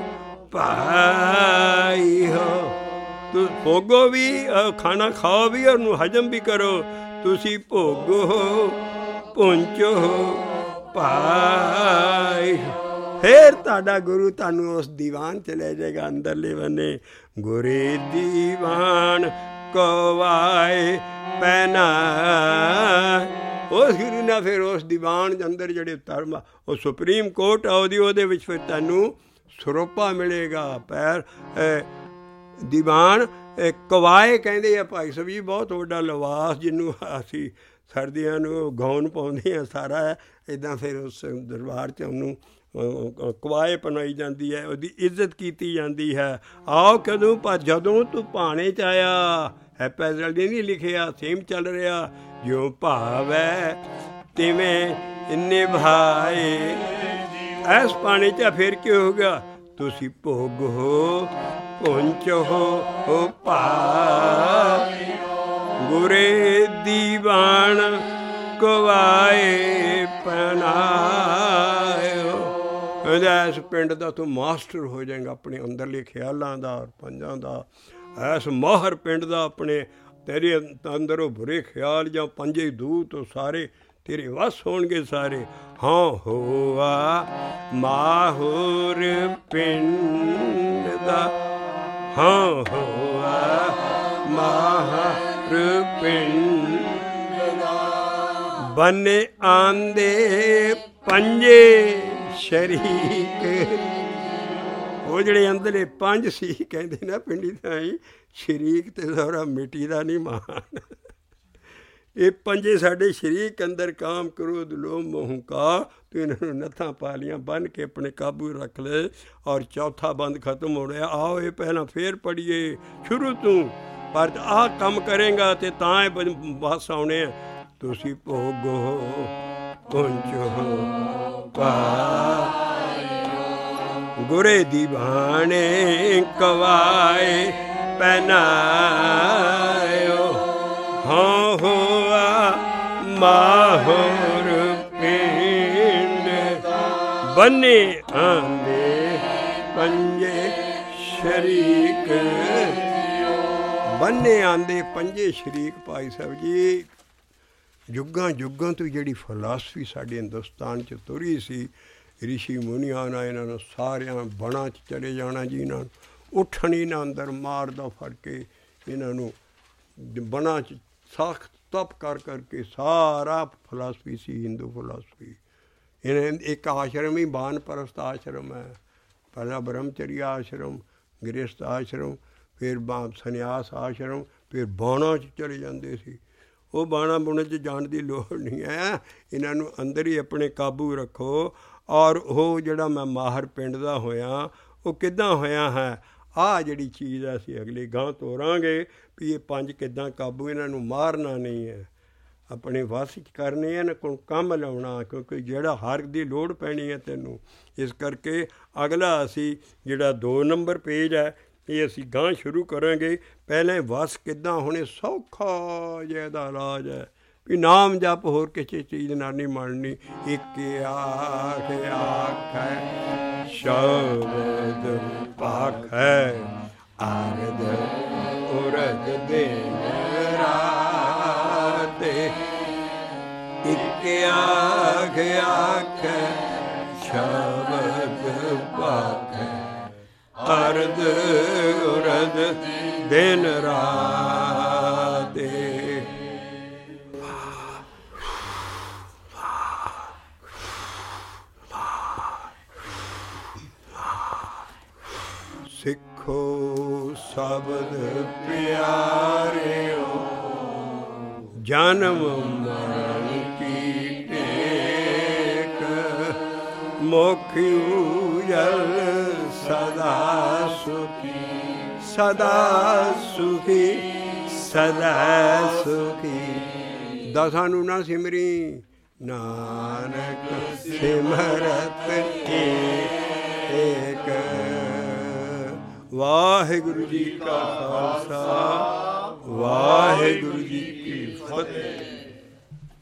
भाई हो। तु भोगो भी, खाना खाओ भी और हजम भी करो, तुसी भोगो पहुँचो भाई। फिर तुहाडा गुरु तुहानूं उस दीवान च ले जाएगा अंदरले बने, गुरे दीवान कवाए पैना। उस गुरु ने फिर उस दीवान के अंदर ਜਿਹੜੇ ਧਰਮ ਉਹ ਸੁਪਰੀਮ ਕੋਰਟ ਆ ਉਹਦੀ, ਉਹਦੇ ਵਿੱਚ ਫਿਰ ਤੈਨੂੰ ਸਰੋਪਾ ਮਿਲੇਗਾ। ਪੈਰ ਦੀਵਾਨ ਕਵਾਏ ਕਹਿੰਦੇ ਆ ਭਾਈ ਸਾਹਿਬ ਜੀ, ਬਹੁਤ ਵੱਡਾ ਲਿਬਾਸ ਜਿਹਨੂੰ ਅਸੀਂ ਸਰਦੀਆਂ ਨੂੰ ਗਾਊਨ ਪਾਉਂਦੇ ਹਾਂ ਸਾਰਾ, ਇੱਦਾਂ ਫਿਰ ਉਸ ਦਰਬਾਰ 'ਚ ਉਹਨੂੰ ਕਵਾਏ ਪਹਿਨਾਈ ਜਾਂਦੀ ਹੈ, ਉਹਦੀ ਇੱਜ਼ਤ ਕੀਤੀ ਜਾਂਦੀ ਹੈ। ਆਓ ਕਦੋਂ ਪਰ ਜਦੋਂ ਤੂੰ ਭਾਣੇ 'ਚ ਆਇਆ ਹੈ, ਪੈਦਲ ਨਹੀਂ ਲਿਖਿਆ, ਸੇਮ ਚੱਲ ਰਿਹਾ, ਜੋ ਭਾਵ ਹੈ ਤਿਵੇਂ ਨਿਭਾਏ। ਐਸ ਪਾਣੀ 'ਚ ਫਿਰ ਕੀ ਹੋ ਗਿਆ, ਤੁਸੀਂ ਭੋਗ ਹੋ ਪਹੁੰਚੋ ਹੋ ਭਾਈ, ਗੁਰੇ ਦੀਵਾਨ ਕਵਾਏ ਪਨਾਇਓ। ਇਸ ਪਿੰਡ ਦਾ ਤੂੰ ਮਾਸਟਰ ਹੋ ਜਾਏਗਾ ਆਪਣੇ ਅੰਦਰਲੇ ਖਿਆਲਾਂ ਦਾ ਔਰ ਪੰਜਾਂ ਦਾ। ਇਸ ਮਾਹਰ ਪਿੰਡ ਦਾ ਆਪਣੇ ਤੇਰੇ ਅੰਦਰੋਂ ਬੁਰੇ ਖਿਆਲ ਜਾਂ ਪੰਜੇ ਦੂਰ ਤੋਂ ਸਾਰੇ ਤੇਰੇ ਵਸ ਹੋਣਗੇ ਸਾਰੇ। ਹਾਂ ਹੋਆ ਮਾਹੌਰ ਪਿੰਡ ਦਾ, ਹਾਂ ਹੋਆ ਮਾਹੌਰ ਪਿੰਡ ਦਾ, ਬੰਨੇ ਆਂਦੇ ਪੰਜੇ ਸ਼ਰੀਕ। ਉਹ ਜਿਹੜੇ ਅੰਦਰਲੇ ਪੰਜ ਸੀ ਕਹਿੰਦੇ ਨਾ ਪਿੰਡੀ ਥਾਈ, ਸ਼ਰੀਕ ਤੇ ਸਹੁਰਾ ਮਿੱਟੀ ਦਾ ਨਹੀਂ ਮਾਨ। ਇਹ ਪੰਜੇ ਸਾਡੇ ਸ਼ਰੀਕ ਅੰਦਰ ਕਾਮ ਕ੍ਰੋਧ ਲੋਭ ਮੋਹ ਹੰਕਾਰ, ਤੂੰ ਇਹਨਾਂ ਨੂੰ ਨੱਥਾਂ ਪਾ ਲੀਆਂ, ਬੰਨ੍ਹ ਕੇ ਆਪਣੇ ਕਾਬੂ ਰੱਖ ਲਏ। ਔਰ ਚੌਥਾ ਬੰਦ ਖਤਮ ਹੋ ਰਿਹਾ। ਆਓ ਇਹ ਪਹਿਲਾਂ ਫੇਰ ਪੜ੍ਹੀਏ ਸ਼ੁਰੂ ਤੋਂ, ਪਰ ਆਹ ਕੰਮ ਕਰੇਗਾ ਤੇ ਤਾਂ ਇਹ ਬਸ ਆਉਣੇ ਆ। ਤੁਸੀਂ ਭੋਗੋ ਪਹੁੰਚੋ ਭਾਈ, ਗੁਰੇ ਦੀਵਾਨੇ ਕਵਾਏ ਪਹਿਨਾਇਓ। ਹਾਂ ਹੋਆ ਮਾਹੌਰ ਪਿੰਡ, ਬੰਨੇ ਆਂਦੇ ਪੰਜੇ ਸ਼ਰੀਕ, ਬੰਨੇ ਆਂਦੇ ਪੰਜੇ ਸ਼ਰੀਕ। ਭਾਈ ਸਾਹਿਬ ਜੀ, ਯੁੱਗਾਂ ਯੁੱਗਾਂ ਤੋਂ ਜਿਹੜੀ ਫਿਲਾਸਫੀ ਸਾਡੇ ਹਿੰਦੁਸਤਾਨ 'ਚ ਤੁਰੀ ਸੀ, ਰਿਸ਼ੀ ਮੁਨੀਆਂ ਨਾਲ ਇਹਨਾਂ ਨੂੰ ਸਾਰਿਆਂ ਬਣਾ 'ਚ ਚਲੇ ਜਾਣਾ ਜੀ, ਇਹਨਾਂ ਨੂੰ ਉੱਠਣ ਹੀ ਨਾ ਅੰਦਰ ਮਾਰਦਾ ਫੜ ਕੇ, ਇਹਨਾਂ ਨੂੰ ਬਣਾ 'ਚ ਸਖਤ ਤਪ ਕਰ ਕਰਕੇ ਸਾਰਾ ਫਿਲਾਸਫੀ ਸੀ ਹਿੰਦੂ ਫਿਲਾਸਫੀ। ਇਹਨਾਂ ਇੱਕ ਆਸ਼ਰਮ ਹੀ ਬਾਨਪ੍ਰਸਥ ਆਸ਼ਰਮ ਹੈ, ਪਹਿਲਾਂ ਬ੍ਰਹਮਚਰੀ ਆਸ਼ਰਮ, ਗ੍ਰਹਿਸਥ ਆਸ਼ਰਮ, ਫਿਰ ਬਾ ਸੰਨਿਆਸ ਆਸ਼ਰਮ, ਫਿਰ ਬਾਣਾ 'ਚ ਚਲੇ ਜਾਂਦੇ ਸੀ। ਉਹ ਬਾਣਾ ਬੁਣੇ 'ਚ ਜਾਣ ਦੀ ਲੋੜ ਨਹੀਂ ਹੈ, ਇਹਨਾਂ ਨੂੰ ਅੰਦਰ ਹੀ ਆਪਣੇ ਕਾਬੂ ਰੱਖੋ। ਔਰ ਉਹ ਜਿਹੜਾ ਮੈਂ ਮਾਹਰ ਪਿੰਡ ਦਾ ਹੋਇਆ, ਉਹ ਕਿੱਦਾਂ ਹੋਇਆ ਹੈ, ਆਹ ਜਿਹੜੀ ਚੀਜ਼ ਅਸੀਂ ਅਗਲੀ ਗਾਂਹ ਤੋਰਾਂਗੇ ਵੀ ਇਹ ਪੰਜ ਕਿੱਦਾਂ ਕਾਬੂ, ਇਹਨਾਂ ਨੂੰ ਮਾਰਨਾ ਨਹੀਂ ਹੈ, ਆਪਣੇ ਵੱਸ 'ਚ ਕਰਨੇ ਹੈ, ਇਹਨਾਂ ਕੋਲ ਕੰਮ ਲਾਉਣਾ, ਕਿਉਂਕਿ ਜਿਹੜਾ ਹਰ ਦੀ ਲੋੜ ਪੈਣੀ ਹੈ ਤੈਨੂੰ। ਇਸ ਕਰਕੇ ਅਗਲਾ ਅਸੀਂ ਜਿਹੜਾ ਦੋ ਨੰਬਰ ਪੇਜ ਹੈ, ਇਹ ਅਸੀਂ ਗਾਂਹ ਸ਼ੁਰੂ ਕਰਾਂਗੇ। ਪਹਿਲਾਂ ਵੱਸ ਕਿੱਦਾਂ ਹੋਣੇ, ਸੌਖਾ ਜਿਹਾ ਇਹਦਾ ਇਲਾਜ ਹੈ ਵੀ ਨਾਮ ਜਪ, ਹੋਰ ਕਿਸੇ ਚੀਜ਼ ਨਾਲ ਨਹੀਂ ਮੰਨਣੀ। ਇੱਕ ਆਖ ਆਖੈ ਸ਼ਬਦ ਭਾਖੈ, ਆਰਦ ਉਰਦ ਦਿਨ ਰਾਤੇ। ਇੱਕ ਆਖ ਆਖੈ ਸ਼ਬਦ ਭਾਖੈ, ਅਰਦ ਉਰਦ ਦਿਨ ਰਾਤੇ। ਸਿੱਖ ਆਖੋ ਸ਼ਬਦ ਪਿਆਰਿਓ, ਜਨਮ ਮਰਨ ਕੀ ਟੇਕ, ਮੁਖ ਉਜਲ ਸਦਾ ਸੁਖੀ, ਸਦਾ ਸੁਖੀ, ਸਦਾ ਸੁਖੀ। ਦਸਾਂ ਨੂੰ ਨਾ ਸਿਮਰੀ, ਨਾਨਕ ਸਿਮਰਤ ਏਕ। ਵਾਹਿਗੁਰੂ ਜੀ ਕਾ ਖਾਲਸਾ, ਵਾਹਿਗੁਰੂ ਜੀ ਕੀ ਫਤਿਹ।